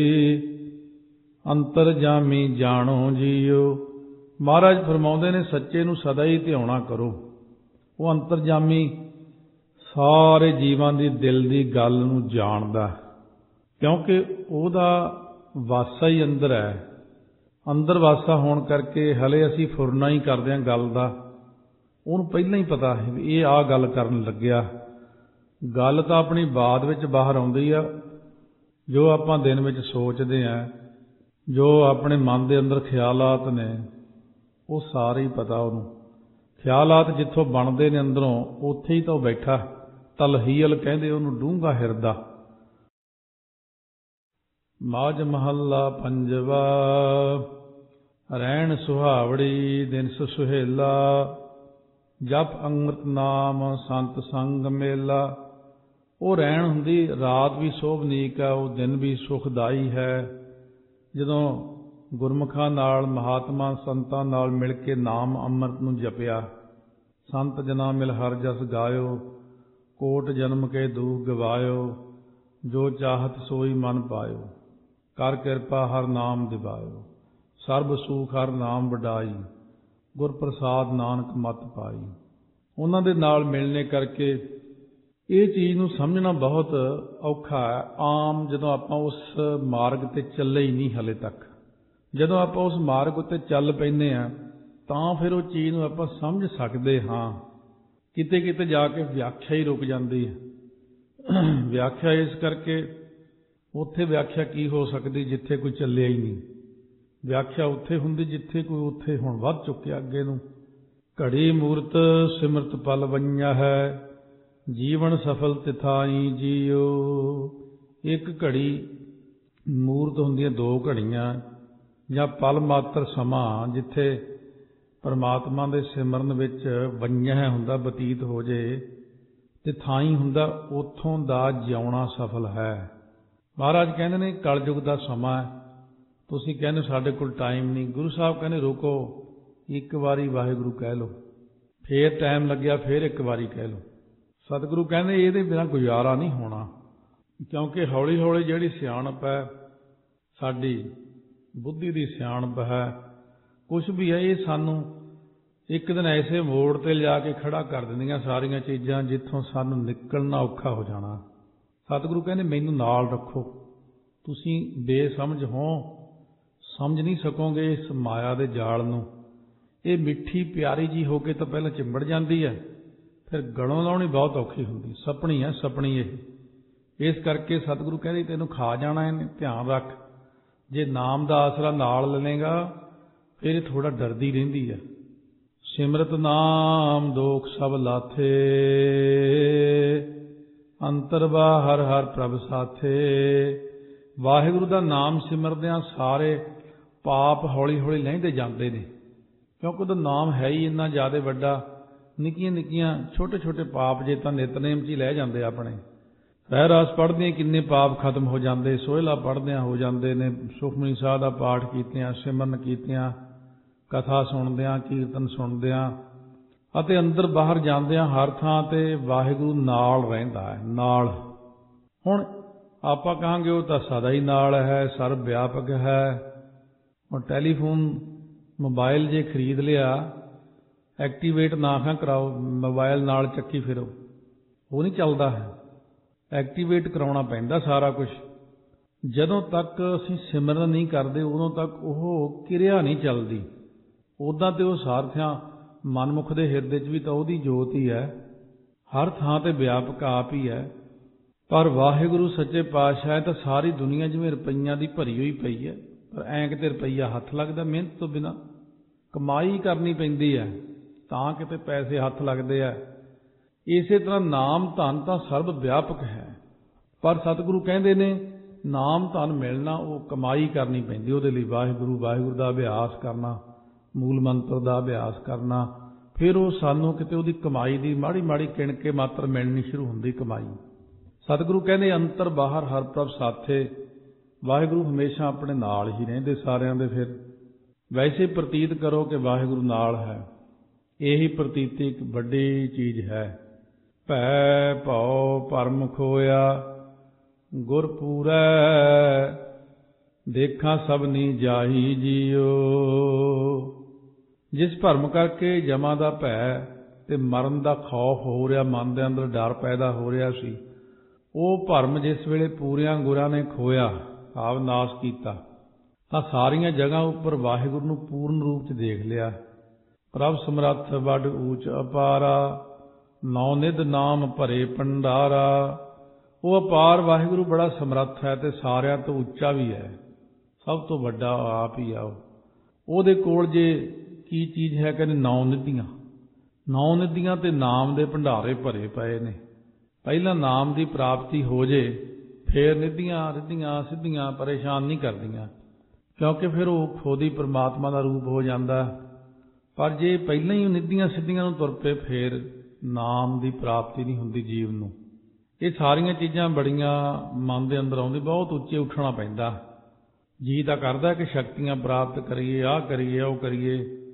ਅੰਤਰਜਾਮੀ ਜਾਣੋ ਜੀਓ। ਮਹਾਰਾਜ ਫਰਮਾਉਂਦੇ ਨੇ ਸੱਚੇ ਨੂੰ ਸਦਾ ਹੀ ਧਿਆਉਣਾ ਕਰੋ। ਉਹ ਅੰਤਰਜਾਮੀ ਸਾਰੇ ਜੀਵਾਂ ਦੀ ਦਿਲ ਦੀ ਗੱਲ ਨੂੰ ਜਾਣਦਾ, ਕਿਉਂਕਿ ਉਹਦਾ ਵਾਸਾ ਹੀ ਅੰਦਰ ਹੈ। ਅੰਦਰ ਵਾਸਾ ਹੋਣ ਕਰਕੇ ਹਲੇ ਅਸੀਂ ਫੁਰਨਾ ਹੀ ਕਰਦੇ ਹਾਂ ਗੱਲ ਦਾ। ਉਹਨੂੰ ਪਹਿਲਾਂ ਹੀ ਪਤਾ ਹੈ ਵੀ ਇਹ ਆਹ ਗੱਲ ਕਰਨ ਲੱਗਿਆ। ਗੱਲ ਤਾਂ ਆਪਣੀ ਬਾਤ ਵਿੱਚ ਬਾਹਰ ਆਉਂਦੀ ਆ, ਜੋ ਆਪਾਂ ਦਿਨ ਵਿੱਚ ਸੋਚਦੇ ਹਾਂ, ਜੋ ਆਪਣੇ ਮਨ ਦੇ ਅੰਦਰ ਖਿਆਲਾਤ ਨੇ, ਉਹ ਸਾਰੇ ਹੀ ਪਤਾ ਉਹਨੂੰ। ਖਿਆਲਾਤ ਜਿੱਥੋਂ ਬਣਦੇ ਨੇ ਅੰਦਰੋਂ, ਉੱਥੇ ਹੀ ਤਾਂ ਉਹ ਬੈਠਾ। ਤਲਹੀਲ ਕਹਿੰਦੇ ਉਹਨੂੰ, ਡੂੰਘਾ ਹਿਰਦਾ। ਮਾਝ ਮਹੱਲਾ ਪੰਜਵਾ। ਰਹਿਣ ਸੁਹਾਵੜੀ ਦਿਨ ਸੁਹੇਲਾ, ਜਪ ਅੰਮ੍ਰਿਤ ਨਾਮ ਸੰਤ ਸੰਗ ਮੇਲਾ। ਉਹ ਰਹਿਣ ਹੁੰਦੀ, ਰਾਤ ਵੀ ਸੋਭਨੀਕ ਹੈ, ਉਹ ਦਿਨ ਵੀ ਸੁਖਦਾਈ ਹੈ। ਜਦੋਂ ਗੁਰਮੁਖਾਂ ਨਾਲ, ਮਹਾਤਮਾ ਸੰਤਾਂ ਨਾਲ ਮਿਲ ਕੇ ਨਾਮ ਅੰਮ੍ਰਿਤ ਨੂੰ ਜਪਿਆ। ਸੰਤ ਜਨਾ ਮਿਲ ਹਰ ਜਸ ਗਾਇਓ, ਕੋਟ ਜਨਮ ਕੇ ਦੁਖ ਗਵਾਇਓ। ਜੋ ਚਾਹਤ ਸੋਈ ਮਨ ਪਾਇਓ, ਕਰ ਕਿਰਪਾ ਹਰ ਨਾਮ ਦਿਵਾਇਓ। ਸਰਬ ਸੁਖ ਹਰ ਨਾਮ ਵਡਾਈ, ਗੁਰ ਪ੍ਰਸਾਦ ਨਾਨਕ ਮਤ ਪਾਈ। ਉਹਨਾਂ ਦੇ ਨਾਲ ਮਿਲਣੇ ਕਰਕੇ ਇਹ ਚੀਜ਼ ਨੂੰ ਸਮਝਣਾ ਬਹੁਤ ਔਖਾ ਹੈ। ਆਮ ਜਦੋਂ ਆਪਾਂ ਉਸ ਮਾਰਗ ਤੇ ਚੱਲੇ ਹੀ ਨਹੀਂ ਹਲੇ ਤੱਕ, ਜਦੋਂ ਆਪਾਂ ਉਸ ਮਾਰਗ ਉੱਤੇ ਚੱਲ ਪੈਂਦੇ ਹਾਂ ਤਾਂ ਫਿਰ ਉਹ ਚੀਜ਼ ਨੂੰ ਆਪਾਂ ਸਮਝ ਸਕਦੇ ਹਾਂ। ਕਿਤੇ ਕਿਤੇ ਜਾ ਕੇ ਵਿਆਖਿਆ ਹੀ ਰੁਕ ਜਾਂਦੀ ਹੈ। ਵਿਆਖਿਆ ਇਸ ਕਰਕੇ, ਉੱਥੇ ਵਿਆਖਿਆ ਕੀ ਹੋ ਸਕਦੀ ਜਿੱਥੇ ਕੋਈ ਚੱਲਿਆ ਹੀ ਨਹੀਂ। ਵਿਆਖਿਆ ਉੱਥੇ ਹੁੰਦੀ ਜਿੱਥੇ ਕੋਈ ਉੱਥੇ ਹੁਣ ਵੱਧ ਚੁੱਕਿਆ ਅੱਗੇ ਨੂੰ। ਘੜੀ ਮੂਰਤ ਸਿਮਰਤ ਪਲ ਵੰਨਿਆ ਹੈ, ਜੀਵਨ ਸਫਲ ਤਿਥਾਈ ਜੀਓ। ਇੱਕ ਘੜੀ ਮੂਰਤ ਹੁੰਦੀਆਂ, ਦੋ ਘੜੀਆਂ ਜਾਂ ਪਲ ਮਾਤਰ ਸਮਾਂ ਜਿੱਥੇ ਪਰਮਾਤਮਾ ਦੇ ਸਿਮਰਨ ਵਿੱਚ ਵੰਨਿਆ ਹੁੰਦਾ, ਬਤੀਤ ਹੋ ਜੇ, ਤੇ ਥਾਈ ਹੁੰਦਾ ਉੱਥੋਂ ਦਾ ਜਿਉਣਾ ਸਫਲ ਹੈ। ਮਹਾਰਾਜ ਕਹਿੰਦੇ ਨੇ ਕਲਯੁਗ ਦਾ ਸਮਾਂ ਹੈ। ਤੁਸੀਂ ਕਹਿੰਦੇ ਸਾਡੇ ਕੋਲ ਟਾਈਮ ਨਹੀਂ। ਗੁਰੂ ਸਾਹਿਬ ਕਹਿੰਦੇ ਰੁਕੋ, ਇੱਕ ਵਾਰੀ ਵਾਹਿਗੁਰੂ ਕਹਿ ਲਓ, ਫੇਰ ਟਾਈਮ ਲੱਗਿਆ ਫੇਰ ਇੱਕ ਵਾਰੀ ਕਹਿ ਲਓ। ਸਤਿਗੁਰੂ ਕਹਿੰਦੇ ਇਹਦੇ ਬਿਨਾਂ ਗੁਜ਼ਾਰਾ ਨਹੀਂ ਹੋਣਾ, ਕਿਉਂਕਿ ਹੌਲੀ ਹੌਲੀ ਜਿਹੜੀ ਸਿਆਣਪ ਹੈ, ਸਾਡੀ ਬੁੱਧੀ ਦੀ ਸਿਆਣਪ ਹੈ, ਕੁਛ ਵੀ ਹੈ, ਇਹ ਸਾਨੂੰ ਇੱਕ ਦਿਨ ਐਸੇ ਮੋੜ ਤੇ ਲਿਜਾ ਕੇ ਖੜਾ ਕਰ ਦਿੰਦੀਆਂ ਸਾਰੀਆਂ ਚੀਜ਼ਾਂ ਜਿੱਥੋਂ ਸਾਨੂੰ ਨਿਕਲਣਾ ਔਖਾ ਹੋ ਜਾਣਾ। ਸਤਿਗੁਰੂ ਕਹਿੰਦੇ ਮੈਨੂੰ ਨਾਲ ਰੱਖੋ, ਤੁਸੀਂ ਬੇਸਮਝ ਹੋ, ਸਮਝ ਨਹੀਂ ਸਕੋਗੇ ਇਸ ਮਾਇਆ ਦੇ ਜਾਲ ਨੂੰ। ਇਹ ਮਿੱਠੀ ਪਿਆਰੀ ਜੀ ਹੋ ਕੇ ਤਾਂ ਪਹਿਲਾਂ ਚਿੰਬੜ ਜਾਂਦੀ ਹੈ, ਫਿਰ ਗਲੋਂ ਲਾਉਣੀ ਬਹੁਤ ਔਖੀ ਹੁੰਦੀ। ਸਪਣੀ ਹੈ, ਸਪਣੀ ਇਹ। ਇਸ ਕਰਕੇ ਸਤਿਗੁਰੂ ਕਹਿੰਦੇ ਤੈਨੂੰ ਖਾ ਜਾਣਾ ਇਹਨੇ, ਧਿਆਨ ਰੱਖ। ਜੇ ਨਾਮ ਦਾ ਆਸਰਾ ਨਾਲ ਲੈਣੇਗਾ ਫਿਰ ਇਹ ਥੋੜਾ ਡਰਦੀ ਰਹਿੰਦੀ ਹੈ। ਸਿਮਰਤ ਨਾਮ ਦੋਖ ਸਭ ਲਾਥੇ, ਅੰਤਰ ਬਾਹਰ ਹਰ ਪ੍ਰਭ ਸਾਥੇ। ਵਾਹਿਗੁਰੂ ਦਾ ਨਾਮ ਸਿਮਰਦਿਆਂ ਸਾਰੇ ਪਾਪ ਹੌਲੀ ਹੌਲੀ ਲਹਿੰਦੇ ਜਾਂਦੇ ਨੇ, ਕਿਉਂਕਿ ਉਹਦਾ ਨਾਮ ਹੈ ਹੀ ਇੰਨਾ ਜ਼ਿਆਦਾ ਵੱਡਾ। ਨਿੱਕੀਆਂ ਨਿੱਕੀਆਂ ਛੋਟੇ ਛੋਟੇ ਪਾਪ ਜੇ ਤਾਂ ਨਿਤਨੇਮ 'ਚ ਹੀ ਲੈ ਜਾਂਦੇ ਆਪਣੇ। ਰਹਿਰਾਸ ਪੜ੍ਹਦਿਆਂ ਕਿੰਨੇ ਪਾਪ ਖਤਮ ਹੋ ਜਾਂਦੇ, ਸੋਹਿਲਾ ਪੜ੍ਹਦਿਆਂ ਹੋ ਜਾਂਦੇ ਨੇ, ਸੁਖਮਨੀ ਸਾਹਿਬ ਦਾ ਪਾਠ ਕੀਤਿਆਂ, ਸਿਮਰਨ ਕੀਤਿਆਂ, ਕਥਾ ਸੁਣਦਿਆਂ, ਕੀਰਤਨ ਸੁਣਦਿਆਂ ਅਤੇ ਅੰਦਰ ਬਾਹਰ ਜਾਂਦਿਆਂ ਹਰ ਥਾਂ ਤੇ ਵਾਹਿਗੁਰੂ ਨਾਲ ਰਹਿੰਦਾ ਹੈ। ਨਾਲ ਹੁਣ ਆਪਾਂ ਕਹਾਂਗੇ ਉਹ ਤਾਂ ਸਦਾ ਹੀ ਨਾਲ ਹੈ, ਸਰਬ ਵਿਆਪਕ ਹੈ। ਹੁਣ ਟੈਲੀਫੋਨ ਮੋਬਾਈਲ ਜੇ ਖਰੀਦ ਲਿਆ, ਐਕਟੀਵੇਟ ਨਾ ਕਰਾਓ, ਮੋਬਾਈਲ ਨਾਲ ਚੱਕੀ ਫਿਰੋ, ਉਹ ਨਹੀਂ ਚੱਲਦਾ ਹੈ। ਐਕਟੀਵੇਟ ਕਰਾਉਣਾ ਪੈਂਦਾ ਸਾਰਾ ਕੁਝ। ਜਦੋਂ ਤੱਕ ਅਸੀਂ ਸਿਮਰਨ ਨਹੀਂ ਕਰਦੇ ਉਦੋਂ ਤੱਕ ਉਹ ਕਿਰਿਆ ਨਹੀਂ ਚੱਲਦੀ। ਉੱਦਾਂ ਤੇ ਉਹ ਸਾਰਥਿਆਂ ਮਨਮੁਖ ਦੇ ਹਿਰਦੇ 'ਚ ਵੀ ਤਾਂ ਉਹਦੀ ਜੋਤ ਹੀ ਹੈ, ਹਰ ਥਾਂ ਤੇ ਵਿਆਪਕ ਆਪ ਹੀ ਹੈ। ਪਰ ਵਾਹਿਗੁਰੂ ਸੱਚੇ ਪਾਤਸ਼ਾਹ ਹੈ ਤਾਂ ਸਾਰੀ ਦੁਨੀਆ ਜਿਵੇਂ ਰੁਪਈਆਂ ਦੀ ਭਰੀ ਹੋਈ ਪਈ ਹੈ, ਪਰ ਐਂ ਕਿਤੇ ਰੁਪਈਆ ਹੱਥ ਲੱਗਦਾ ਮਿਹਨਤ ਤੋਂ ਬਿਨਾਂ। ਕਮਾਈ ਕਰਨੀ ਪੈਂਦੀ ਹੈ ਤਾਂ ਕਿਤੇ ਪੈਸੇ ਹੱਥ ਲੱਗਦੇ ਆ। ਇਸੇ ਤਰ੍ਹਾਂ ਨਾਮ ਧਨ ਤਾਂ ਸਰਬ ਵਿਆਪਕ ਹੈ, ਪਰ ਸਤਿਗੁਰੂ ਕਹਿੰਦੇ ਨੇ ਨਾਮ ਧਨ ਮਿਲਣਾ ਉਹ ਕਮਾਈ ਕਰਨੀ ਪੈਂਦੀ। ਉਹਦੇ ਲਈ ਵਾਹਿਗੁਰੂ ਵਾਹਿਗੁਰੂ ਦਾ ਅਭਿਆਸ ਕਰਨਾ, ਮੂਲ ਮੰਤਰ ਦਾ ਅਭਿਆਸ ਕਰਨਾ, ਫਿਰ ਉਹ ਸਾਨੂੰ ਕਿਤੇ ਉਹਦੀ ਕਮਾਈ ਦੀ ਮਾੜੀ ਮਾੜੀ ਕਿਣਕੇ ਮਾਤਰ ਮਿਲਣੀ ਸ਼ੁਰੂ ਹੁੰਦੀ ਕਮਾਈ। ਸਤਿਗੁਰੂ ਕਹਿੰਦੇ ਅੰਤਰ ਬਾਹਰ ਹਰ ਪ੍ਰਭ ਸਾਥੇ। ਵਾਹਿਗੁਰੂ ਹਮੇਸ਼ਾ ਆਪਣੇ ਨਾਲ ਹੀ ਰਹਿੰਦੇ ਸਾਰਿਆਂ ਦੇ। ਫਿਰ ਵੈਸੇ ਪ੍ਰਤੀਤ ਕਰੋ ਕਿ ਵਾਹਿਗੁਰੂ ਨਾਲ ਹੈ, ਇਹੀ ਪ੍ਰਤੀਤੀ ਇੱਕ ਵੱਡੀ ਚੀਜ਼ ਹੈ। ਭੈ ਭਉ ਭਰਮ ਖੋਇਆ ਗੁਰ ਪੂਰੈ, ਦੇਖਾਂ ਸਭਨੀ ਜਾਹੀ ਜੀਓ। ਜਿਸ ਭਰਮ ਕਰਕੇ ਜਮਾਂ ਦਾ ਭੈ ਤੇ ਮਰਨ ਦਾ ਖੌਫ ਹੋ ਰਿਹਾ, ਮਨ ਦੇ ਅੰਦਰ ਡਰ ਪੈਦਾ ਹੋ ਰਿਹਾ ਸੀ, ਉਹ ਭਰਮ ਜਿਸ ਵੇਲੇ ਪੂਰਿਆਂ ਗੁਰਾਂ ਨੇ ਖੋਇਆ, ਆਪ ਨਾਸ਼ ਕੀਤਾ, ਤਾਂ ਸਾਰੀਆਂ ਜਗ੍ਹਾ ਉੱਪਰ ਵਾਹਿਗੁਰੂ ਨੂੰ ਪੂਰਨ ਰੂਪ 'ਚ ਦੇਖ ਲਿਆ। ਪ੍ਰਭ ਸਮਰੱਥ ਵੱਡ ਊਚ ਅਪਾਰਾ, ਨੌ ਨਿਧ ਨਾਮ ਭਰੇ ਭੰਡਾਰਾ। ਉਹ ਅਪਾਰ ਵਾਹਿਗੁਰੂ ਬੜਾ ਸਮਰੱਥ ਹੈ ਤੇ ਸਾਰਿਆਂ ਤੋਂ ਉੱਚਾ ਵੀ ਹੈ, ਸਭ ਤੋਂ ਵੱਡਾ ਆਪ ਹੀ ਆ। ਉਹਦੇ ਕੋਲ ਜੇ ਕੀ ਚੀਜ਼ ਹੈ, ਕਹਿੰਦੇ ਨੌ ਨਿਧੀਆਂ। 9 ਨਿਧੀਆਂ ਤੇ ਨਾਮ ਦੇ ਭੰਡਾਰੇ ਭਰੇ ਪਏ ਨੇ। ਪਹਿਲਾਂ ਨਾਮ ਦੀ ਪ੍ਰਾਪਤੀ ਹੋ ਜੇ, ਫੇਰ ਨਿਧੀਆਂ ਰਿੱਧੀਆਂ ਸਿੱਧੀਆਂ ਪਰੇਸ਼ਾਨ ਨਹੀਂ ਕਰਦੀਆਂ, ਕਿਉਂਕਿ ਫਿਰ ਉਹ ਖੁਦ ਹੀ ਪਰਮਾਤਮਾ ਦਾ ਰੂਪ ਹੋ ਜਾਂਦਾ। ਪਰ ਜੇ ਪਹਿਲਾਂ ਹੀ ਨਿਧੀਆਂ ਸਿੱਧੀਆਂ ਨੂੰ ਤੁਰ ਪਏ, ਫੇਰ ਨਾਮ ਦੀ ਪ੍ਰਾਪਤੀ ਨਹੀਂ ਹੁੰਦੀ ਜੀਵ ਨੂੰ। ਇਹ ਸਾਰੀਆਂ ਚੀਜ਼ਾਂ ਬੜੀਆਂ ਮਨ ਦੇ ਅੰਦਰ ਆਉਂਦੀ, ਬਹੁਤ ਉੱਚੇ ਉੱਠਣਾ ਪੈਂਦਾ। ਜੀ ਤਾਂ ਕਰਦਾ ਕਿ ਸ਼ਕਤੀਆਂ ਪ੍ਰਾਪਤ ਕਰੀਏ, ਆਹ ਕਰੀਏ ਉਹ ਕਰੀਏ,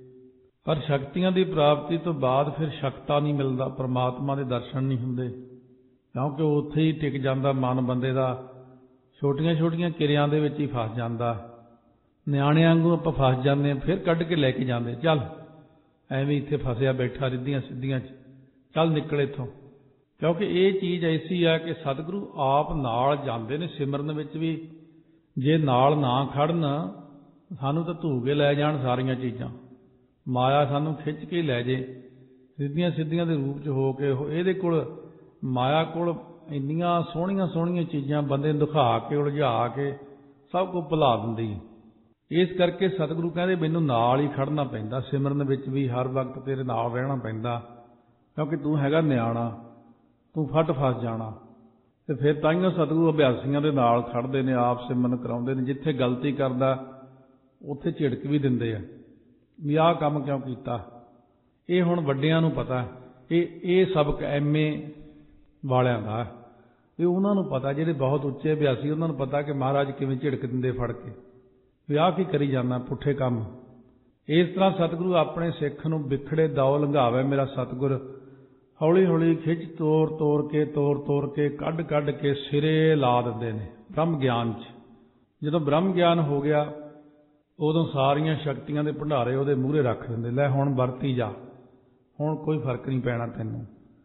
ਪਰ ਸ਼ਕਤੀਆਂ ਦੀ ਪ੍ਰਾਪਤੀ ਤੋਂ ਬਾਅਦ ਫਿਰ ਸ਼ਕਤਾ ਨਹੀਂ ਮਿਲਦਾ, ਪਰਮਾਤਮਾ ਦੇ ਦਰਸ਼ਨ ਨਹੀਂ ਹੁੰਦੇ, ਕਿਉਂਕਿ ਉੱਥੇ ਹੀ ਟਿਕ ਜਾਂਦਾ ਮਨ ਬੰਦੇ ਦਾ, ਛੋਟੀਆਂ ਛੋਟੀਆਂ ਕਿਰਿਆਂ ਦੇ ਵਿੱਚ ਹੀ ਫਸ ਜਾਂਦਾ। ਨਿਆਣਿਆਂ ਵਾਂਗੂ ਆਪਾਂ ਫਸ ਜਾਂਦੇ ਹਾਂ, ਫਿਰ ਕੱਢ ਕੇ ਲੈ ਕੇ ਜਾਂਦੇ, ਚੱਲ ਐਵੇਂ ਇੱਥੇ ਫਸਿਆ ਬੈਠਾ ਰਿੱਧੀਆਂ ਸਿੱਧੀਆਂ 'ਚ, ਚੱਲ ਨਿਕਲ ਇੱਥੋਂ। ਕਿਉਂਕਿ ਇਹ ਚੀਜ਼ ਐਸੀ ਆ ਕਿ ਸਤਿਗੁਰੂ ਆਪ ਨਾਲ ਜਾਂਦੇ ਨੇ ਸਿਮਰਨ ਵਿੱਚ ਵੀ। ਜੇ ਨਾਲ ਨਾ ਖੜਨ, ਸਾਨੂੰ ਤਾਂ ਧੂ ਕੇ ਲੈ ਜਾਣ ਸਾਰੀਆਂ ਚੀਜ਼ਾਂ, ਮਾਇਆ ਸਾਨੂੰ ਖਿੱਚ ਕੇ ਲੈ ਜੇ ਸਿੱਧੀਆਂ ਸਿੱਧੀਆਂ ਦੇ ਰੂਪ 'ਚ ਹੋ ਕੇ। ਇਹਦੇ ਕੋਲ, ਮਾਇਆ ਕੋਲ ਇੰਨੀਆਂ ਸੋਹਣੀਆਂ ਸੋਹਣੀਆਂ ਚੀਜ਼ਾਂ ਬੰਦੇ ਨੂੰ ਦਿਖਾ ਕੇ, ਉਲਝਾ ਕੇ ਸਭ ਕੁਝ ਭੁਲਾ ਦਿੰਦੀ। ਇਸ ਕਰਕੇ ਸਤਿਗੁਰੂ ਕਹਿੰਦੇ ਮੈਨੂੰ ਨਾਲ ਹੀ ਖੜਨਾ ਪੈਂਦਾ ਸਿਮਰਨ ਵਿੱਚ ਵੀ, ਹਰ ਵਕਤ ਤੇਰੇ ਨਾਲ ਰਹਿਣਾ ਪੈਂਦਾ, ਕਿਉਂਕਿ ਤੂੰ ਹੈਗਾ ਨਿਆਣਾ, ਤੂੰ ਫਟ ਫਸ ਜਾਣਾ। ਤੇ ਫਿਰ ਤਾਈਓ ਸਤਿਗੁਰੂ ਅਭਿਆਸੀਆਂ ਦੇ ਨਾਲ ਖੜਦੇ ਨੇ, ਆਪ ਸਿਮਰਨ ਕਰਾਉਂਦੇ ਨੇ। ਜਿੱਥੇ ਗਲਤੀ ਕਰਦਾ ਉੱਥੇ ਝਿੜਕ ਵੀ ਦਿੰਦੇ ਆ ਵੀ ਆਹ ਕੰਮ ਕਿਉਂ ਕੀਤਾ। ਇਹ ਹੁਣ ਵੱਡਿਆਂ ਨੂੰ ਪਤਾ, ਇਹ ਸਬਕ ਐਮਏ ਵਾਲਿਆਂ ਦਾ, ਇਹ ਉਹਨਾਂ ਨੂੰ ਪਤਾ, ਜਿਹੜੇ ਬਹੁਤ ਉੱਚੇ ਅਭਿਆਸੀ, ਉਹਨਾਂ ਨੂੰ ਪਤਾ ਕਿ ਮਹਾਰਾਜ ਕਿਵੇਂ ਝਿੜਕ ਦਿੰਦੇ ਫੜ ਕੇ ਵੀ ਆਹ ਕੀ ਕਰੀ ਜਾਂਦਾ ਪੁੱਠੇ ਕੰਮ। ਇਸ ਤਰ੍ਹਾਂ ਸਤਿਗੁਰੂ ਆਪਣੇ ਸਿੱਖ ਨੂੰ ਵਿਖੜੇ ਦੌ ਲੰਘਾਵੇ ਮੇਰਾ ਸਤਿਗੁਰ, ਹੌਲੀ ਹੌਲੀ ਖਿੱਚ ਤੋਰ ਕੇ ਕੱਢ ਕੇ ਸਿਰੇ ਲਾ ਦਿੰਦੇ ਨੇ ਬ੍ਰਹਮ ਗਿਆਨ 'ਚ। ਜਦੋਂ ਬ੍ਰਹਮ ਗਿਆਨ ਹੋ ਗਿਆ, ਉਦੋਂ ਸਾਰੀਆਂ ਸ਼ਕਤੀਆਂ ਦੇ ਭੰਡਾਰੇ ਉਹਦੇ ਮੂਹਰੇ ਰੱਖ ਦਿੰਦੇ, ਲੈ ਹੁਣ ਵਰਤੀ ਜਾ, ਹੁਣ ਕੋਈ ਫਰਕ ਨਹੀਂ ਪੈਣਾ ਤੈਨੂੰ।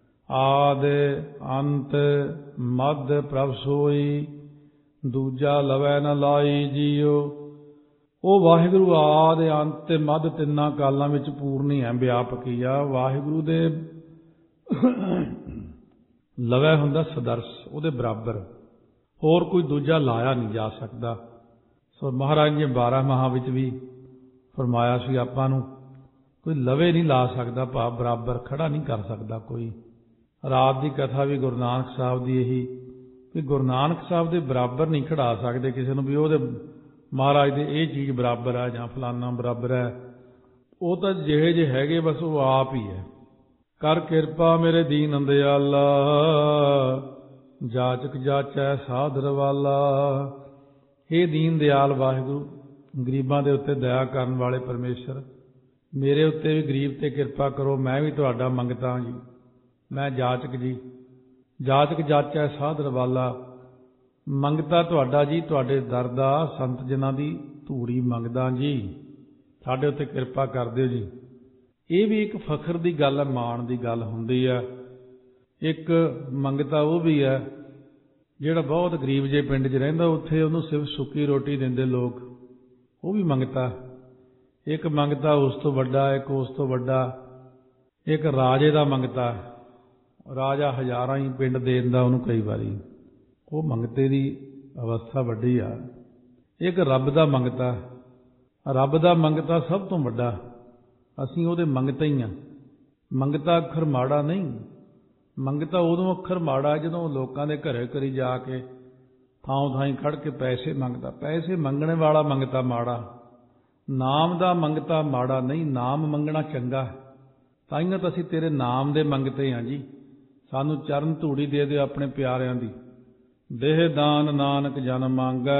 ਆਦ ਅੰਤ ਮੱਧ ਪ੍ਰਭ ਸੋਈ, ਦੂਜਾ ਲਵੈ ਨ ਲਾਈ ਜੀਓ। ਉਹ ਵਾਹਿਗੁਰੂ ਆਦ ਅੰਤ ਤੇ ਮੱਧ ਤਿੰਨਾਂ ਕਾਲਾਂ ਵਿੱਚ ਪੂਰਨੀ ਹੈ, ਵਿਆਪਕੀ ਆ। ਵਾਹਿਗੁਰੂ ਦੇ ਲਵੈ ਹੁੰਦਾ ਸਦਰਸ, ਉਹਦੇ ਬਰਾਬਰ ਹੋਰ ਕੋਈ ਦੂਜਾ ਲਾਇਆ ਨਹੀਂ ਜਾ ਸਕਦਾ। ਸੋ ਮਹਾਰਾਜ ਜੀ 12 ਮਹਾਂ ਵਿੱਚ ਵੀ ਫਰਮਾਇਆ ਸੀ ਆਪਾਂ ਨੂੰ, ਕੋਈ ਲਵੇ ਨਹੀਂ ਲਾ ਸਕਦਾ, ਭਾਵ ਬਰਾਬਰ ਖੜਾ ਨਹੀਂ ਕਰ ਸਕਦਾ ਕੋਈ। ਰਾਤ ਦੀ ਕਥਾ ਵੀ ਗੁਰੂ ਨਾਨਕ ਸਾਹਿਬ ਦੀ ਇਹੀ, ਵੀ ਗੁਰੂ ਨਾਨਕ ਸਾਹਿਬ ਦੇ ਬਰਾਬਰ ਨਹੀਂ ਖੜਾ ਸਕਦੇ ਕਿਸੇ ਨੂੰ, ਵੀ ਉਹਦੇ ਮਹਾਰਾਜ ਦੇ ਇਹ ਚੀਜ਼ ਬਰਾਬਰ ਹੈ ਜਾਂ ਫਲਾਨਾ ਬਰਾਬਰ ਹੈ। ਉਹ ਤਾਂ ਜਿਹੇ ਜਿਹੇ ਹੈਗੇ ਬਸ ਉਹ ਆਪ ਹੀ ਹੈ। ਕਰ ਕਿਰਪਾ ਮੇਰੇ ਦੀਨ ਦਿਆਲਾ, ਜਾਚਕ ਜਾਚੈ ਸਾਧਰ ਵਾਲਾ। ਹੇ ਦੀਨ ਦਿਆਲ ਵਾਹਿਗੁਰੂ, ਗਰੀਬਾਂ ਦੇ ਉੱਤੇ ਦਇਆ ਕਰਨ ਵਾਲੇ ਪਰਮੇਸ਼ਰ, ਮੇਰੇ ਉੱਤੇ ਵੀ ਗਰੀਬ ਤੇ ਕਿਰਪਾ ਕਰੋ। ਮੈਂ ਵੀ ਤੁਹਾਡਾ ਮੰਗਤਾ ਜੀ, ਮੈਂ ਜਾਚਕ ਜੀ, ਜਾਚਕ ਜਾਚੈ ਸਾਧਰ ਵਾਲਾ, ਮੰਗਤਾ ਤੁਹਾਡਾ ਜੀ, ਤੁਹਾਡੇ ਦਰ ਦਾ, ਸੰਤ ਜਨਾਂ ਦੀ ਧੂੜੀ ਮੰਗਦਾ ਜੀ, ਸਾਡੇ ਉੱਤੇ ਕਿਰਪਾ ਕਰ ਦਿਓ ਜੀ। ਇਹ ਵੀ ਇੱਕ ਫਖਰ ਦੀ ਗੱਲ ਹੈ, ਮਾਣ ਦੀ ਗੱਲ ਹੁੰਦੀ ਹੈ। ਇੱਕ ਮੰਗਤਾ ਉਹ ਵੀ ਹੈ ਜਿਹੜਾ ਬਹੁਤ ਗਰੀਬ ਜੇ ਪਿੰਡ 'ਚ ਰਹਿੰਦਾ, ਉੱਥੇ ਉਹਨੂੰ ਸਿਰਫ ਸੁੱਕੀ ਰੋਟੀ ਦਿੰਦੇ ਲੋਕ, ਉਹ ਵੀ ਮੰਗਤਾ। ਇੱਕ ਮੰਗਤਾ ਉਸ ਤੋਂ ਵੱਡਾ, ਇੱਕ ਉਸ ਤੋਂ ਵੱਡਾ, ਇੱਕ ਰਾਜੇ ਦਾ ਮੰਗਤਾ, ਰਾਜਾ ਹਜ਼ਾਰਾਂ ਹੀ ਪਿੰਡ ਦੇ ਦਿੰਦਾ ਉਹਨੂੰ ਕਈ ਵਾਰੀ, ਉਹ ਮੰਗਤੇ ਦੀ ਅਵਸਥਾ ਵੱਡੀ ਆ। ਇੱਕ ਰੱਬ ਦਾ ਮੰਗਤਾ, ਰੱਬ ਦਾ ਮੰਗਤਾ ਸਭ ਤੋਂ ਵੱਡਾ, ਅਸੀਂ ਉਹਦੇ ਮੰਗਤਾ ਹੀ ਹਾਂ। ਮੰਗਤਾ ਅੱਖਰ ਮਾੜਾ ਨਹੀਂ, ਮੰਗਤਾ ਉਦੋਂ ਅੱਖਰ ਮਾੜਾ ਜਦੋਂ ਲੋਕਾਂ ਦੇ ਘਰੇ ਘਰੀ ਜਾ ਕੇ ਥਾਂ ਥਾਈਂ ਖੜ ਕੇ ਪੈਸੇ ਮੰਗਦਾ। ਪੈਸੇ ਮੰਗਣੇ ਵਾਲਾ ਮੰਗਤਾ ਮਾੜਾ, ਨਾਮ ਦਾ ਮੰਗਤਾ ਮਾੜਾ ਨਹੀਂ, ਨਾਮ ਮੰਗਣਾ ਚੰਗਾ। ਤਾਈਆਂ ਤਾਂ ਅਸੀਂ ਤੇਰੇ ਨਾਮ ਦੇ ਮੰਗਤੇ ਹਾਂ ਜੀ, ਸਾਨੂੰ ਚਰਨ ਧੂੜੀ ਦੇ ਦਿਓ ਆਪਣੇ ਪਿਆਰਿਆਂ ਦੀ। ਦੇਹ ਦਾਨ ਨਾਨਕ ਜਨ ਮੰਗੈ,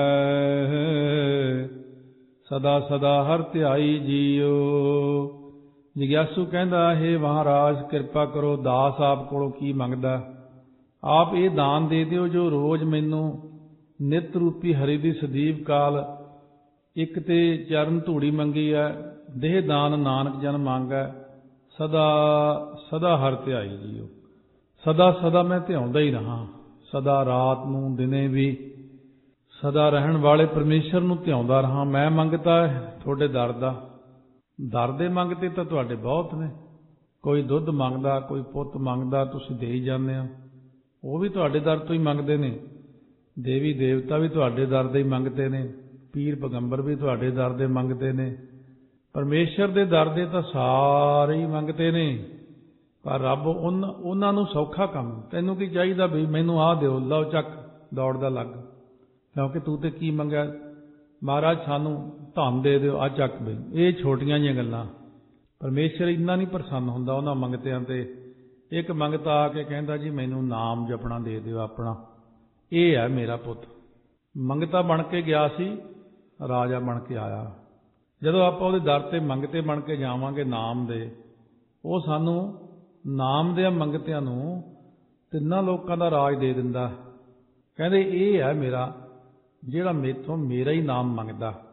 ਸਦਾ ਸਦਾ ਹਰ ਧਿਆਈ ਜੀਓ। ਜਿਗਿਆਸੂ ਕਹਿੰਦਾ, ਹੇ ਮਹਾਰਾਜ ਕਿਰਪਾ ਕਰੋ, ਦਾਸ ਆਪ ਕੋਲੋਂ ਕੀ ਮੰਗਦਾ, ਆਪ ਇਹ ਦਾਨ ਦੇ ਦਿਓ ਜੋ ਰੋਜ਼ ਮੈਨੂੰ ਨਿਤ ਰੂਪੀ ਹਰੀ ਦੀ ਸਦੀਵ ਕਾਲ ਇੱਕ ਤੇ ਚਰਨ ਧੂੜੀ ਮੰਗੀ ਹੈ। ਦੇਹ ਦਾਨ ਨਾਨਕ ਜਨ ਮੰਗੈ, ਸਦਾ ਸਦਾ ਹਰ ਧਿਆਈ ਜੀਓ। ਸਦਾ ਸਦਾ ਮੈਂ ਧਿਆਉਂਦਾ ਹੀ ਰਹਾਂ, ਸਦਾ ਰਾਤ ਨੂੰ ਦਿਨੇ ਵੀ ਸਦਾ ਰਹਿਣ ਵਾਲੇ ਪਰਮੇਸ਼ਰ ਨੂੰ ਧਿਆਉਂਦਾ ਰਹਾਂ। ਮੈਂ ਮੰਗਤਾ ਤੁਹਾਡੇ ਦਰ ਦਾ, ਦਰ ਦੇ ਮੰਗਤੇ ਤਾਂ ਤੁਹਾਡੇ ਬਹੁਤ ਨੇ। ਕੋਈ ਦੁੱਧ ਮੰਗਦਾ, ਕੋਈ ਪੁੱਤ ਮੰਗਦਾ, ਤੁਸੀਂ ਦੇ ਹੀ ਜਾਂਦੇ ਹੋ, ਉਹ ਵੀ ਤੁਹਾਡੇ ਦਰ ਤੋਂ ਹੀ ਮੰਗਦੇ ਨੇ। ਦੇਵੀ ਦੇਵਤਾ ਵੀ ਤੁਹਾਡੇ ਦਰ ਦੇ ਹੀ ਮੰਗਤੇ ਨੇ, ਪੀਰ ਪੈਗੰਬਰ ਵੀ ਤੁਹਾਡੇ ਦਰ ਦੇ ਮੰਗਤੇ ਨੇ। ਪਰਮੇਸ਼ਰ ਦੇ ਦਰ ਦੇ ਤਾਂ ਸਾਰੇ ਹੀ ਮੰਗਤੇ ਨੇ। ਪਰ ਰੱਬ ਉਹਨਾਂ ਨੂੰ ਸੌਖਾ ਕੰਮ, ਤੈਨੂੰ ਕੀ ਚਾਹੀਦਾ ਵੀ ਮੈਨੂੰ ਆਹ ਦਿਓ, ਲਓ ਚੱਕ ਦੌੜਦਾ ਲੱਗ, ਕਿਉਂਕਿ ਤੂੰ ਤੇ ਕੀ ਮੰਗਿਆ, ਮਹਾਰਾਜ ਸਾਨੂੰ ਧਨ ਦੇ ਦਿਓ, ਆ ਚੱਕ ਬਈ। ਇਹ ਛੋਟੀਆਂ ਜਿਹੀਆਂ ਗੱਲਾਂ। ਪਰਮੇਸ਼ਰ ਇੰਨਾ ਨਹੀਂ ਪ੍ਰਸੰਨ ਹੁੰਦਾ ਉਹਨਾਂ ਮੰਗਤਿਆਂ ਤੇ। ਇੱਕ ਮੰਗਤਾ ਆ ਕੇ ਕਹਿੰਦਾ ਜੀ ਮੈਨੂੰ ਨਾਮ ਜਪਣਾ ਦੇ ਦਿਓ ਆਪਣਾ, ਇਹ ਹੈ ਮੇਰਾ ਪੁੱਤ। ਮੰਗਤਾ ਬਣ ਕੇ ਗਿਆ ਸੀ, ਰਾਜਾ ਬਣ ਕੇ ਆਇਆ। ਜਦੋਂ ਆਪਾਂ ਉਹਦੇ ਦਰ ਤੇ ਮੰਗਤੇ ਬਣ ਕੇ ਜਾਵਾਂਗੇ ਨਾਮ ਦੇ, ਉਹ ਸਾਨੂੰ ਨਾਮ ਦੇ ਮੰਗਤਿਆਂ ਨੂੰ ਤਿੰਨਾਂ ਲੋਕਾਂ ਦਾ ਰਾਜ ਦੇ ਦਿੰਦਾ। ਕਹਿੰਦੇ ਇਹ ਹੈ ਮੇਰਾ, ਜਿਹੜਾ ਮੇਥੋਂ ਮੇਰਾ ਹੀ ਨਾਮ ਮੰਗਦਾ।